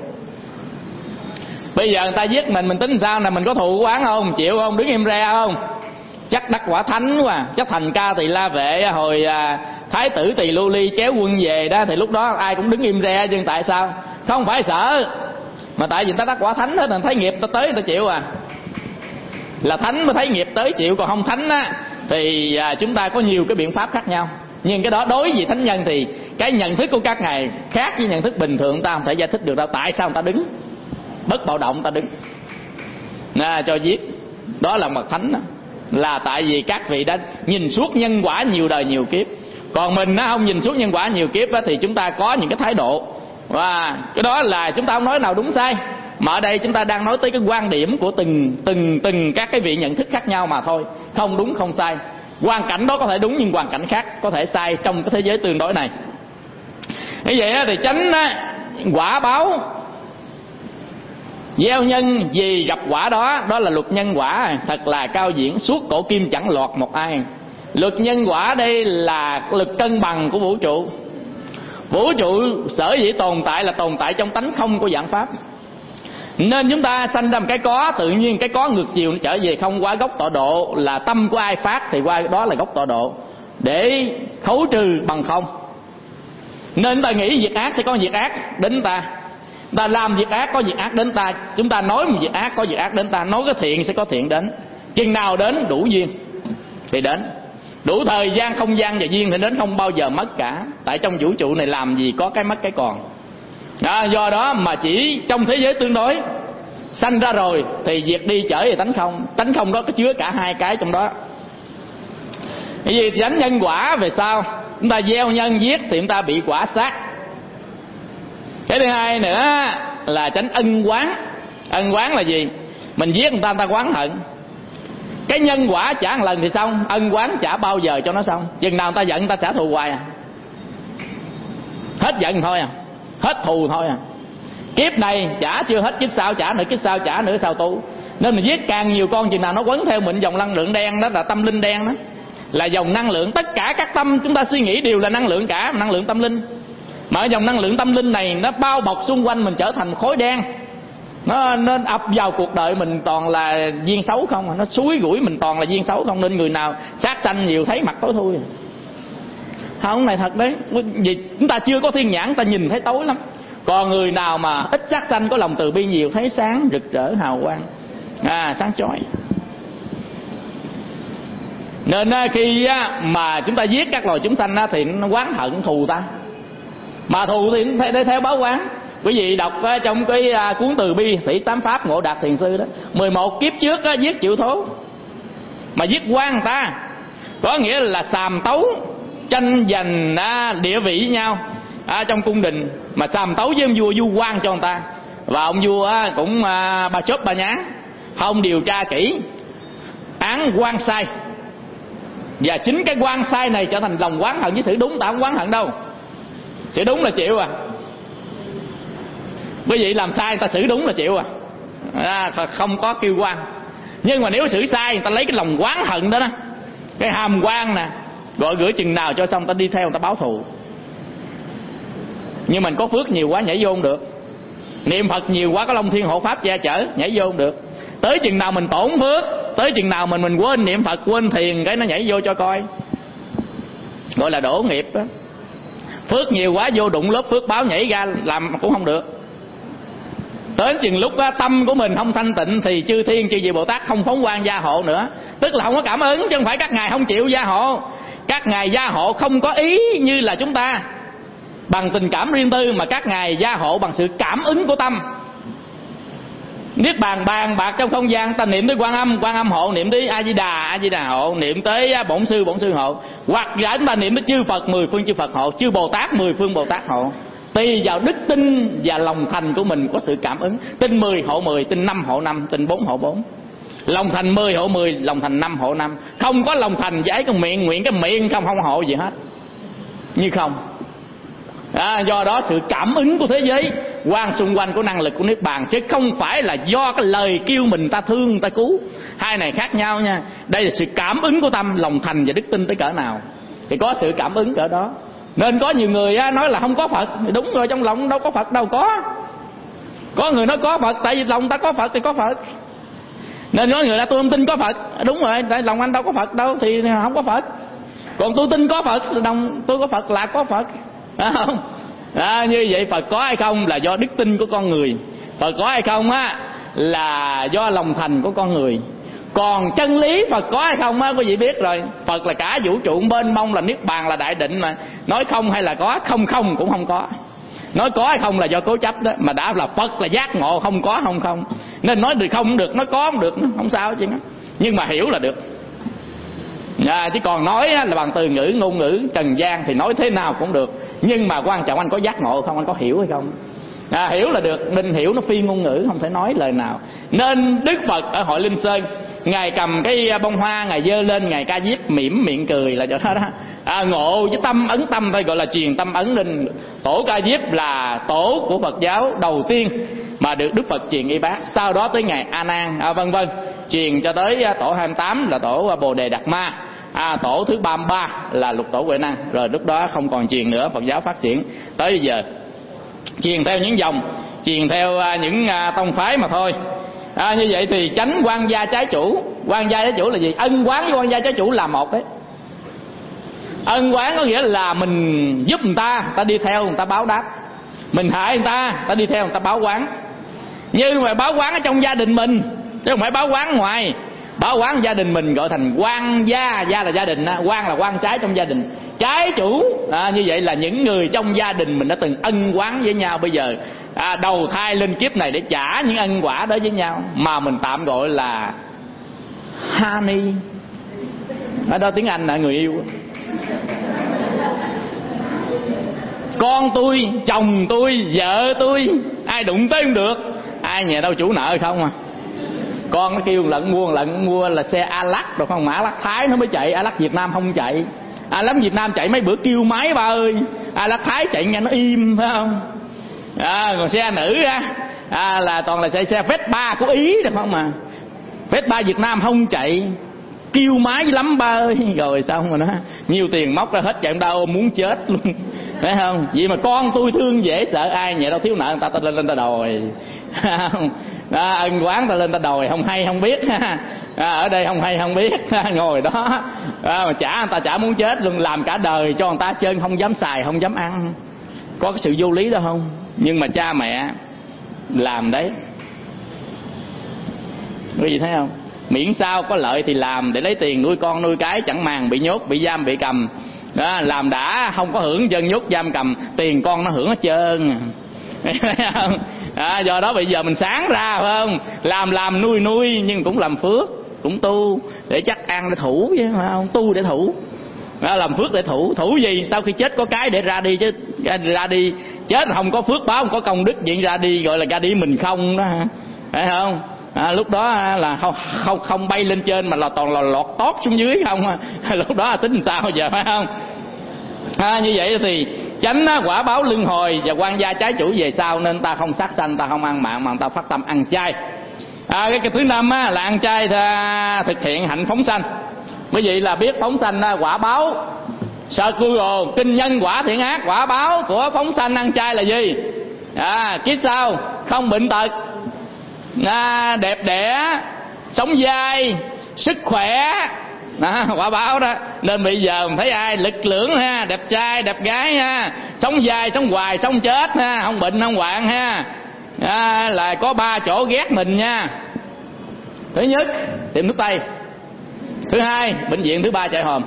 Bây giờ người ta giết mình, mình tính sao nè? Mình có thù oán không? Chịu không? Đứng im re không? Chắc đắc quả thánh quá. Chắc thành ca tỳ la vệ hồi à, thái tử Tỳ Lưu Ly kéo quân về đó, thì lúc đó ai cũng đứng im re. Nhưng tại sao? Không phải sợ, Mà tại vì người ta đắc quả thánh hết, người ta thấy nghiệp ta tới người ta chịu à. Là thánh mới thấy nghiệp tới chịu, còn không thánh á thì à, chúng ta có nhiều cái biện pháp khác nhau. Nhưng cái đó đối với thánh nhân thì cái nhận thức của các ngài khác với nhận thức bình thường, ta không thể giải thích được đâu. Tại sao người ta đứng bất bạo động, người ta đứng à, cho giết. Đó là bậc thánh đó. Là tại vì các vị đã nhìn suốt nhân quả nhiều đời nhiều kiếp. Còn mình nó không nhìn suốt nhân quả nhiều kiếp đó, thì chúng ta có những cái thái độ, và cái đó là chúng ta không nói nào đúng sai, mà ở đây chúng ta đang nói tới cái quan điểm của từng từng từng các cái vị nhận thức khác nhau mà thôi. Không đúng không sai. Hoàn cảnh đó có thể đúng nhưng hoàn cảnh khác có thể sai trong cái thế giới tương đối này. Như vậy thì chánh quả báo gieo nhân gì gặp quả đó. Đó là luật nhân quả, thật là cao diễn, suốt cổ kim chẳng lọt một ai. Luật nhân quả đây là lực cân bằng của vũ trụ. Vũ trụ sở dĩ tồn tại là tồn tại trong tánh không của vạn pháp. Nên chúng ta sanh ra một cái có, tự nhiên cái có ngược chiều nó trở về không, qua gốc tọa độ là tâm của ai phát thì qua đó là gốc tọa độ, để khấu trừ bằng không. Nên chúng ta nghĩ việc ác sẽ có việc ác đến ta, ta làm việc ác có việc ác đến ta, chúng ta nói một việc ác có việc ác đến ta, nói cái thiện sẽ có thiện đến. Chừng nào đến đủ duyên thì đến, đủ thời gian không gian và duyên thì đến, không bao giờ mất cả. Tại trong vũ trụ này làm gì có cái mất cái còn. À, do đó mà chỉ trong thế giới tương đối sanh ra rồi thì việc đi trở về tánh không. Tánh không đó có chứa cả hai cái trong đó. Cái gì tránh nhân quả về sau, chúng ta gieo nhân giết thì chúng ta bị quả sát. Cái thứ hai nữa là tránh ân oán. Ân oán là gì? Mình giết người ta, người ta oán hận. Cái nhân quả trả một lần thì xong, ân oán trả bao giờ cho nó xong. Chừng nào người ta giận người ta trả thù hoài à. Hết giận thôi à, hết thù thôi à. Kiếp này trả chưa hết, kiếp sau trả nữa, kiếp sau trả nữa, sao tu. Nên mình giết càng nhiều con chừng nào nó quấn theo mình dòng năng lượng đen đó, là tâm linh đen đó. Là dòng năng lượng, tất cả các tâm chúng ta suy nghĩ đều là năng lượng cả, năng lượng tâm linh. Mà dòng năng lượng tâm linh này nó bao bọc xung quanh mình trở thành khối đen. Nó, nó ập vào cuộc đời mình toàn là duyên xấu không, nó xúi gũi mình toàn là duyên xấu không. Nên người nào sát sanh nhiều thấy mặt tối thui. Không, này thật đấy, vì chúng ta chưa có thiên nhãn, ta nhìn thấy tối lắm. Còn người nào mà ít sát sanh có lòng từ bi nhiều thấy sáng rực rỡ hào quang, à, sáng chói. Nên khi mà chúng ta giết các loài chúng sanh thì nó oán hận thù ta. Mà thù thì để theo báo oán. Quý vị đọc trong cái cuốn Từ Bi Sĩ Tám Pháp Ngộ Đạt Thiền Sư đó, mười một kiếp trước giết chịu thố, mà giết quan người ta, có nghĩa là sàm tấu tranh giành địa vị với nhau à, trong cung đình. Mà sàm tấu với ông vua, vua quan cho người ta. Và ông vua cũng ba chớp ba nhán, không điều tra kỹ, án quan sai. Và chính cái quan sai này trở thành lòng oán hận. Với sự đúng ta không oán hận đâu, sự đúng là chịu à. Quý vị làm sai người ta xử đúng là chịu à, à không có kêu quan. Nhưng mà nếu xử sai người ta lấy cái lòng oán hận đó, đó cái hàm quan nè, gọi gửi chừng nào cho xong ta đi theo người ta báo thù. Nhưng mình có phước nhiều quá nhảy vô không được, niệm Phật nhiều quá có Long Thiên hộ pháp che chở nhảy vô không được. Tới chừng nào mình tổn phước, tới chừng nào mình mình quên niệm Phật quên thiền cái nó nhảy vô cho coi, gọi là đổ nghiệp đó. Phước nhiều quá vô đụng lớp phước báo nhảy ra làm cũng không được. Tới chừng lúc đó, tâm của mình không thanh tịnh thì chư thiên chư vị Bồ Tát không phóng quang gia hộ nữa. Tức là không có cảm ứng, chứ không phải các ngài không chịu gia hộ. Các ngài gia hộ không có ý như là chúng ta bằng tình cảm riêng tư, mà các ngài gia hộ bằng sự cảm ứng của tâm. Niết bàn bàn bạc trong không gian, ta niệm tới Quan Âm, Quan Âm hộ, niệm tới A Di Đà, A Di Đà hộ, niệm tới Bổn Sư, Bổn Sư hộ, hoặc là chúng ta niệm tới chư Phật mười phương chư Phật hộ, chư Bồ Tát mười phương Bồ Tát hộ. Tùy vào đức tin và lòng thành của mình có sự cảm ứng. Tin mười hộ mười, tin năm hộ năm, tin bốn hộ bốn. Lòng thành mười hộ mười, lòng thành năm hộ năm. Không có lòng thành giấy cái miệng, nguyện cái miệng không không hộ gì hết, như không. À, do đó sự cảm ứng của thế giới quan xung quanh của năng lực của Niết Bàn, chứ không phải là do cái lời kêu mình ta thương ta cứu. Hai này khác nhau nha. Đây là sự cảm ứng của tâm, lòng thành và đức tin tới cỡ nào thì có sự cảm ứng cỡ đó. Nên có nhiều người nói là không có Phật, đúng rồi, trong lòng đâu có Phật đâu có. Có người nói có Phật, tại vì lòng ta có Phật thì có Phật. Nên nói người ta tôi không tin có Phật, đúng rồi, tại lòng anh đâu có Phật đâu thì không có Phật. Còn tôi tin có Phật, đồng tôi có Phật là có Phật, phải không? À, như vậy Phật có hay không là do đức tin của con người. Phật có hay không á là do lòng thành của con người. Còn chân lý Phật có hay không á quý vị biết rồi. Phật là cả vũ trụ mênh mông, là niết bàn, là đại định mà. Nói không hay là có, không không cũng không có. Nói có hay không là do cố chấp đó. Mà đã là Phật là giác ngộ, không có không không. Nên nói được không cũng được, nói có cũng được, không sao chứ. Nhưng mà hiểu là được à, chứ còn nói là bằng từ ngữ, ngôn ngữ trần gian thì nói thế nào cũng được. Nhưng mà quan trọng anh có giác ngộ không, anh có hiểu hay không. À, hiểu là được, định hiểu nó phi ngôn ngữ, không thể nói lời nào. Nên Đức Phật ở hội Linh Sơn, Ngài cầm cái bông hoa, Ngài giơ lên, Ngài ca diếp mỉm miệng cười là cho đó đó. À, ngộ với tâm ấn tâm thôi, gọi là truyền tâm ấn lên. Tổ ca diếp là tổ của Phật giáo đầu tiên mà được Đức Phật truyền y bác. Sau đó tới Ngài A Nan à, vân vân, truyền cho tới tổ hai mươi tám là tổ Bồ Đề Đạt Ma. À, tổ thứ ba mươi ba là Lục Tổ Huệ Năng. Rồi lúc đó không còn truyền nữa, Phật giáo phát triển tới bây giờ truyền theo những dòng, truyền theo những tông phái mà thôi. À, như vậy thì tránh quan gia trái chủ. Quan gia trái chủ là gì? Ân oán với quan gia trái chủ là một đấy. Ân oán có nghĩa là mình giúp người ta, người ta đi theo người ta báo đáp. Mình hại người ta, người ta đi theo người ta báo oán. Như mà báo oán ở trong gia đình mình, chứ không phải báo oán ngoài. Báo oán gia đình mình gọi thành quan gia. Gia là gia đình, quan là quan trái trong gia đình. Trái chủ à, như vậy là những người trong gia đình mình đã từng ân oán với nhau. Bây giờ à, đầu thai lên kiếp này để trả những ân quả đó với nhau, mà mình tạm gọi là honey. Ở đó tiếng Anh là người yêu. Con tôi, chồng tôi, vợ tôi, ai đụng tới không được. Ai nhà đâu chủ nợ không à. Con nó kêu lận mua lận mua là xe A-Lắc rồi không, mà A-Lắc Thái nó mới chạy, A-Lắc Việt Nam không chạy. A-Lắc Việt Nam chạy mấy bữa kêu máy ba ơi, A-Lắc Thái chạy nghe nó im phải không. À, còn xe nữ á à, là toàn là xe xe Vespa của Ý được không mà. Vespa Việt Nam không chạy, kêu máy lắm ba ơi. Rồi xong rồi đó, nhiều tiền móc ra hết, chạy đâu muốn chết luôn phải không. Vậy mà con tôi thương dễ sợ, ai nhà đâu thiếu nợ người ta ta lên lên ta đòi. À, ân quán ta lên ta đòi, không hay không biết. À, ở đây không hay không biết, ngồi đó à, mà trả người ta trả muốn chết luôn, làm cả đời cho người ta chân không dám xài không dám ăn. Có cái sự vô lý đó không? Nhưng mà cha mẹ làm đấy, quý vị thấy không? Miễn sao có lợi thì làm để lấy tiền nuôi con nuôi cái, chẳng màng bị nhốt bị giam bị cầm đó. Làm đã không có hưởng dân nhốt giam cầm, tiền con nó hưởng hết trơn. À, do đó bây giờ mình sáng ra phải không, làm làm nuôi nuôi nhưng cũng làm phước, cũng tu để chắc ăn để thủ chứ phải không, tu để thủ. Đó, làm phước để thủ. Thủ gì? Sau khi chết có cái để ra đi chứ. Ra đi chết không có phước báo, không có công đức gì, ra đi gọi là ra đi mình không đó, phải không? À, lúc đó là không, không không bay lên trên mà là toàn là lọt tót xuống dưới không. Lúc đó là tính sao giờ phải không? À, như vậy thì tránh quả báo luân hồi và quan gia trái chủ về sau. Nên ta không sát sanh, ta không ăn mạng, mà ta phát tâm ăn chay. À, cái, cái thứ năm á, là ăn chay ta thực hiện hạnh phóng sanh. Bởi vậy là biết phóng sanh quả báo sợ cư ồ, kinh nhân quả thiện ác. Quả báo của phóng sanh ăn chay là gì? À, kiếp sau không bệnh tật, à, đẹp đẽ, sống dai, sức khỏe đó, quả báo đó. Nên bây giờ mình thấy ai lực lưỡng ha, đẹp trai đẹp gái ha, sống dai sống hoài sống chết ha, không bệnh không hoạn ha, à, là có ba chỗ ghét mình nha. Thứ nhất tiệm thuốc tây, thứ hai bệnh viện, thứ ba chạy hòm.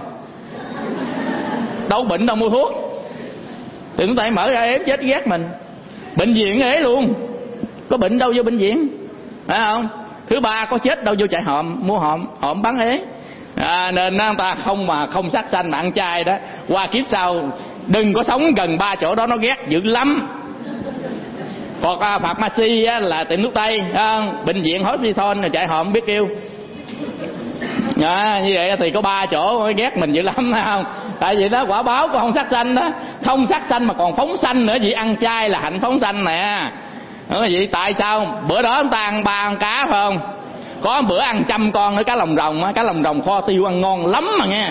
Đâu bệnh đâu mua thuốc, tiệm thuốc tây mở ra ém chết ghét mình. Bệnh viện ế luôn, có bệnh đâu vô bệnh viện phải không. Thứ ba có chết đâu vô chạy hòm mua hòm, hòm bán ế. À, nên người ta không mà không sát sanh mà ăn chay đó, qua kiếp sau đừng có sống gần ba chỗ đó, nó ghét dữ lắm. Còn à, pharmacy á, là tiệm thuốc tây, bệnh viện hospital rồi chạy hòm biết kêu. À, như vậy thì có ba chỗ ghét mình dữ lắm phải không? Tại vì đó quả báo của không sát sanh đó, không sát sanh mà còn phóng sanh nữa. Vì ăn chay là hạnh phóng sanh nè. Đó, vậy tại sao bữa đó chúng ta ăn ba ăn cá phải không? Có bữa ăn trăm con nữa, cá lồng rồng á, cá lồng rồng kho tiêu ăn ngon lắm mà nghe.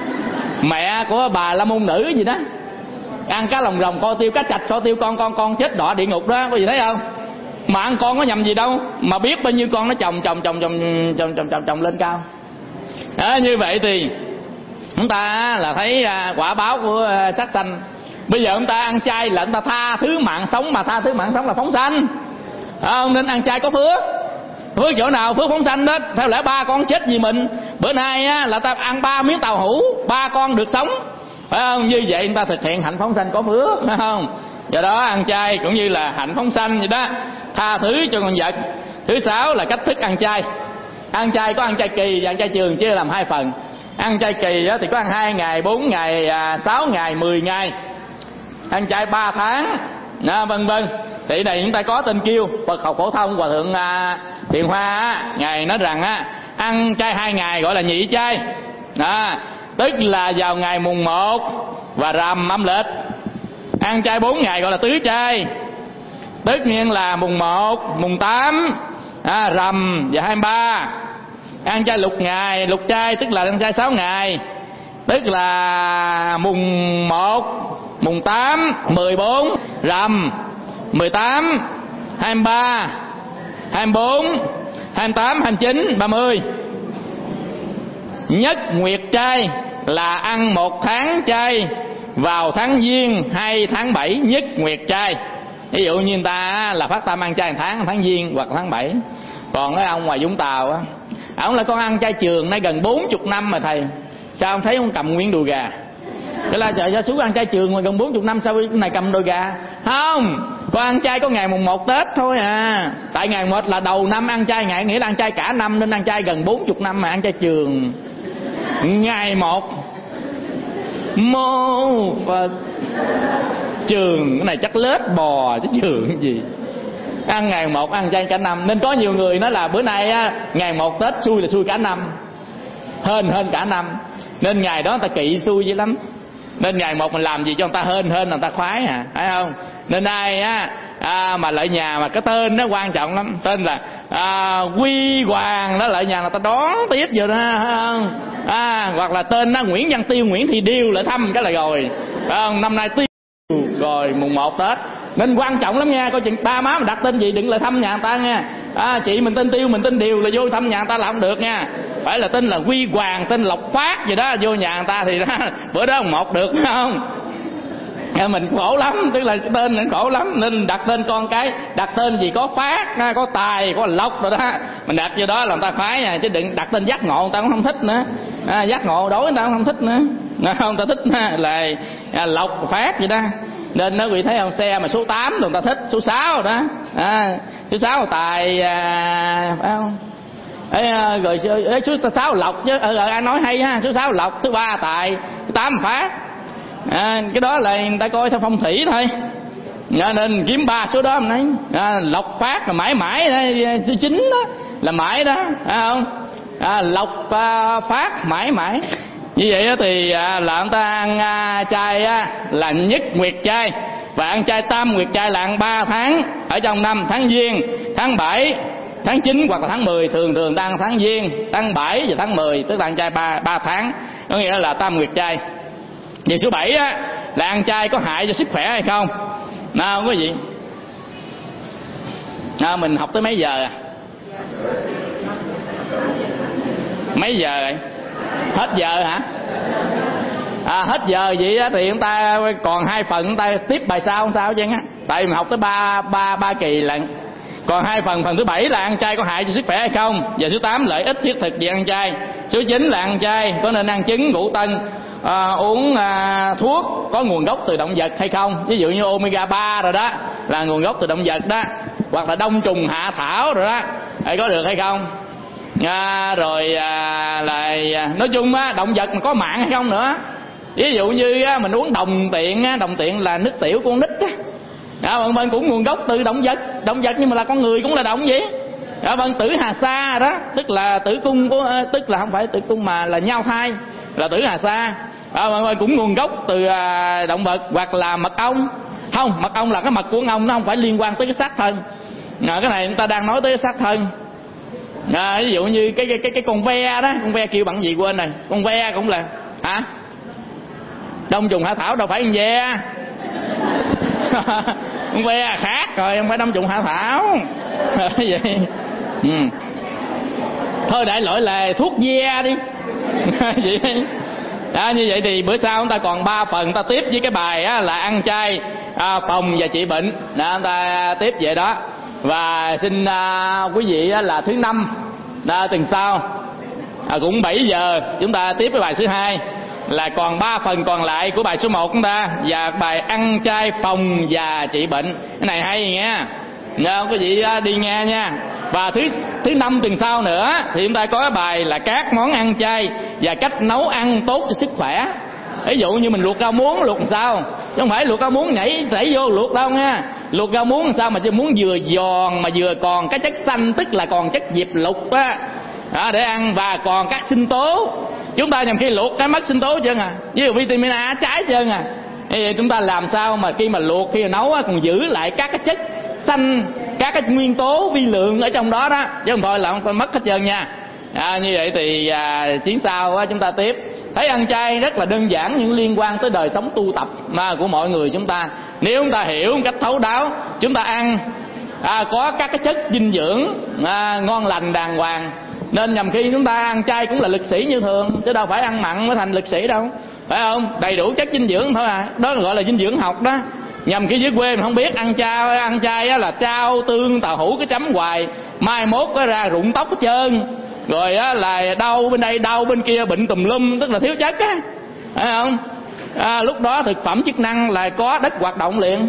Mẹ của bà La Môn Nữ gì đó ăn cá lồng rồng kho tiêu, cá chạch kho tiêu, con con con chết đọa địa ngục đó, có gì thấy không? Mà ăn con có nhầm gì đâu, mà biết bao nhiêu con nó chồng chồng chồng chồng chồng chồng chồng, chồng lên cao. Đó, như vậy thì chúng ta là thấy quả báo của sát sanh. Bây giờ chúng ta ăn chay là chúng ta tha thứ mạng sống, mà tha thứ mạng sống là phóng sanh. không? Nên ăn chay có phước. Phước chỗ nào? Phước phóng sanh đó. Theo lẽ ba con chết vì mình, bữa nay á, là ta ăn ba miếng tàu hũ, ba con được sống, phải không? Như vậy người ta thực hiện hạnh phóng sanh có phước, phải không? Do đó ăn chay cũng như là hạnh phóng sanh vậy đó, tha thứ cho con vật. Thứ sáu là cách thức ăn chay. Ăn chay có ăn chay kỳ và ăn chay trường, chia làm hai phần. Ăn chay kỳ thì có ăn hai ngày, bốn ngày, sáu ngày, mười ngày. Ăn chay ba tháng, đó, vân vân. Thì đây chúng ta có tên kêu Phật học phổ thông Hòa thượng à, Thiện Hoa á, ngài nói rằng á, ăn chay hai ngày gọi là nhị chay, đó, tức là vào ngày mùng một và rằm âm lịch. Ăn chay bốn ngày gọi là tứ chay, tất nhiên là mùng một, mùng tám, à, rằm và hai mươi ba. Ăn chay lục ngày, lục chay tức là ăn chay sáu ngày, tức là mùng một, mùng tám, mười bốn, rằm, mười tám, hai mươi ba, hai mươi bốn, hai mươi tám, hai mươi chín, ba mươi. Nhất nguyệt chay là ăn một tháng chay vào tháng Giêng hay tháng bảy, nhất nguyệt chay. Ví dụ như người ta là phát tâm ăn chay một tháng, tháng Giêng hoặc tháng bảy. Còn cái ông ngoài Vũng Tàu á, ông là con ăn chay trường nay gần bốn mươi năm mà thầy, sao ông thấy ông cầm nguyên đùi gà? Cái là trời, sao xuống ăn chay trường mà gần bốn mươi năm sao cái này cầm đùi gà? Không, con ăn chay có ngày mùng một Tết thôi à. Tại ngày một là đầu năm ăn chay, ngày nghĩa là ăn chay cả năm, nên ăn chay gần bốn mươi năm mà ăn chay trường. Ngày một mô Phật. Trường cái này chắc lết bò chứ trường cái gì. Ăn ngày một ăn chay cả năm. Nên có nhiều người nói là bữa nay á, ngày một Tết xui là xui cả năm, hên hên cả năm. Nên ngày đó người ta kỵ xui dữ lắm. Nên ngày một mình làm gì cho người ta hên hên người ta khoái à, phải không? Nên ai á à, mà lợi nhà mà cái tên nó quan trọng lắm. Tên là à, Quy Hoàng đó, lợi nhà người ta đón tiếp vô đó, phải không? À, hoặc là tên nó Nguyễn Văn Tiêu, Nguyễn Thị Điêu lại thăm cái là rồi, phải không? Năm nay Tiêu rồi mùng một Tết. Nên quan trọng lắm nha. Coi chừng ba má mình đặt tên gì đừng lại thăm nhà người ta nha. À, chị mình tên Tiêu, mình tên Điều là vô thăm nhà người ta là không được nha. Phải là tên là Quy Hoàng, tên Lộc Phát gì đó, vô nhà người ta thì đó, bữa đó một được, phải không? À, mình khổ lắm, tức là tên mình khổ lắm. Nên đặt tên con cái, đặt tên gì có Phát, có Tài, có Lộc rồi đó, mình đặt vô đó là người ta khoái nha. Chứ đừng đặt tên Giác Ngộ, người ta cũng không thích nữa. À, Giác Ngộ đối người ta cũng không thích nữa. Không, người ta thích là à, Lộc Phát gì đó. Nên nó quý thấy không, xe mà số tám người ta thích, số sáu rồi đó, à, số sáu Tài, à, phải không? Ê, rồi số sáu Lộc chứ, ừ, ai nói hay ha, số sáu Lộc, thứ ba Tài, thứ tám Phát. À, cái đó là người ta coi theo phong thủy thôi. À, nên kiếm ba số đó mình nói à, Lộc Phát là mãi mãi đó, số chín đó là mãi đó, phải không? À, Lộc à, Phát mãi mãi. Như vậy đó thì à, là người ta ăn à, chay á, là nhất nguyệt chay. Và ăn chay tam nguyệt chay là ăn ba tháng ở trong năm, tháng Giêng, tháng bảy, tháng chín hoặc là tháng mười. Thường thường ta ăn tháng Giêng, tháng bảy và tháng mười, tức là ăn chay ba, ba tháng. Có nghĩa là tam nguyệt chay. Về số bảy á, là ăn chay có hại cho sức khỏe hay không? Nào không có gì. À, mình học tới mấy giờ à? Mấy giờ rồi? Hết giờ hả? À, hết giờ vậy á thì chúng ta còn hai phần, chúng ta tiếp bài sau không sao chứ á. Tại mình học tới ba ba ba kỳ lận. Còn hai phần, phần thứ bảy là ăn chay có hại cho sức khỏe hay không. Và số tám lợi ích thiết thực về ăn chay. Số chín là ăn chay có nên ăn trứng, ngũ tân, à, uống à, thuốc có nguồn gốc từ động vật hay không. Ví dụ như omega ba rồi đó là nguồn gốc từ động vật đó. Hoặc là đông trùng hạ thảo rồi đó, hay có được hay không. À, rồi à, là nói chung á, động vật mà có mạng hay không nữa. Ví dụ như á, mình uống đồng tiện á, đồng tiện là nước tiểu của con nít á, à, vân vân, cũng nguồn gốc từ động vật, động vật nhưng mà là con người cũng là động vậy. À, vân, tử hà sa đó, tức là tử cung của, tức là không phải tử cung mà là nhau thai, là tử hà sa. À, vân vân, cũng nguồn gốc từ à, động vật. Hoặc là mật ong, không, mật ong là cái mật của ong, nó không phải liên quan tới cái xác thân. À, cái này người ta đang nói tới cái xác thân. À, ví dụ như cái cái cái cái con ve đó, con ve kêu bằng gì quên rồi, con ve cũng là hả? Đông trùng hạ thảo đâu phải con ve. Con ve khác rồi, không phải đông trùng hạ thảo. Vậy. Ừ. Thôi đại loại là thuốc ve đi. Vậy. Đó, như vậy thì bữa sau chúng ta còn ba phần, ta tiếp với cái bài á, là ăn chay à, phòng và trị bệnh. Đó, chúng ta tiếp vậy đó. Và xin à, quý vị á, là thứ năm à, tuần sau à, cũng bảy giờ chúng ta tiếp với bài số hai, là còn ba phần còn lại của bài số một chúng ta, và bài ăn chay phòng và trị bệnh. Cái này hay nghe, nhớ quý vị đi nghe nha. Và thứ thứ năm tuần sau nữa thì chúng ta có bài là các món ăn chay và cách nấu ăn tốt cho sức khỏe. Ví dụ như mình luộc rau muống luộc làm sao, chứ không phải luộc rau muống nhảy đẩy vô luộc đâu nha. Luộc rau muống làm sao mà chứ muốn vừa giòn mà vừa còn cái chất xanh, tức là còn chất diệp lục á, đó, để ăn, và còn các sinh tố. Chúng ta nhầm khi luộc cái mất sinh tố trơn à, ví dụ vitamin A trái trơn à. Vậy chúng ta làm sao mà khi mà luộc, khi mà nấu á, còn giữ lại các cái chất xanh, các cái nguyên tố vi lượng ở trong đó đó, chứ không thôi là không mất hết trơn nha. À, như vậy thì à, chuyến sau á, chúng ta tiếp. Thấy ăn chay rất là đơn giản nhưng liên quan tới đời sống tu tập mà của mọi người chúng ta. Nếu chúng ta hiểu một cách thấu đáo, chúng ta ăn à, có các cái chất dinh dưỡng à, ngon lành đàng hoàng, nên nhằm khi chúng ta ăn chay cũng là lực sĩ như thường, chứ đâu phải ăn mặn mới thành lực sĩ đâu, phải không? Đầy đủ chất dinh dưỡng thôi à, đó gọi là dinh dưỡng học đó. Nhằm khi dưới quê mình không biết ăn chay, ăn chay á là trao tương tàu hũ cái chấm hoài, mai mốt có ra rụng tóc hết trơn, rồi á là đau bên đây đau bên kia, bệnh tùm lum, tức là thiếu chất á, phải không? À, lúc đó thực phẩm chức năng là có đất hoạt động liền.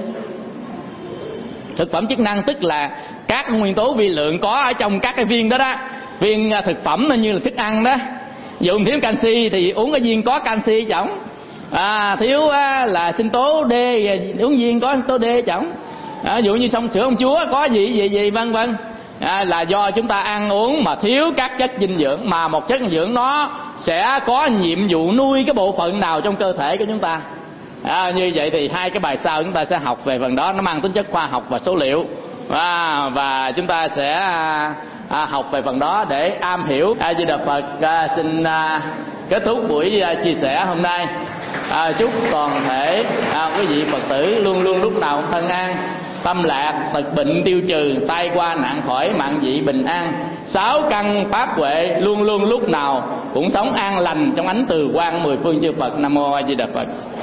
Thực phẩm chức năng tức là các nguyên tố vi lượng có ở trong các cái viên đó đó. Viên thực phẩm nó như là thức ăn đó. Ví dụ thiếu canxi thì uống cái viên có canxi chổng. À, thiếu á, là sinh tố D, uống viên có sinh tố D chổng. À, ví dụ như sông sữa ông chúa có gì gì gì vân vân. À, là do chúng ta ăn uống mà thiếu các chất dinh dưỡng, mà một chất dinh dưỡng nó sẽ có nhiệm vụ nuôi cái bộ phận nào trong cơ thể của chúng ta. À, như vậy thì hai cái bài sau chúng ta sẽ học về phần đó, nó mang tính chất khoa học và số liệu. À, và chúng ta sẽ à, học về phần đó để am hiểu. A Di Đà Phật. À, xin à, kết thúc buổi à, chia sẻ hôm nay. À, chúc toàn thể à, quý vị Phật tử luôn luôn lúc nào cũng thân an, tâm lạc, tật bệnh tiêu trừ, tai qua nạn khỏi, mạng dị bình an, sáu căn pháp huệ, luôn luôn lúc nào cũng sống an lành trong ánh từ quang mười phương chư Phật. Nam mô A Di Đà Phật.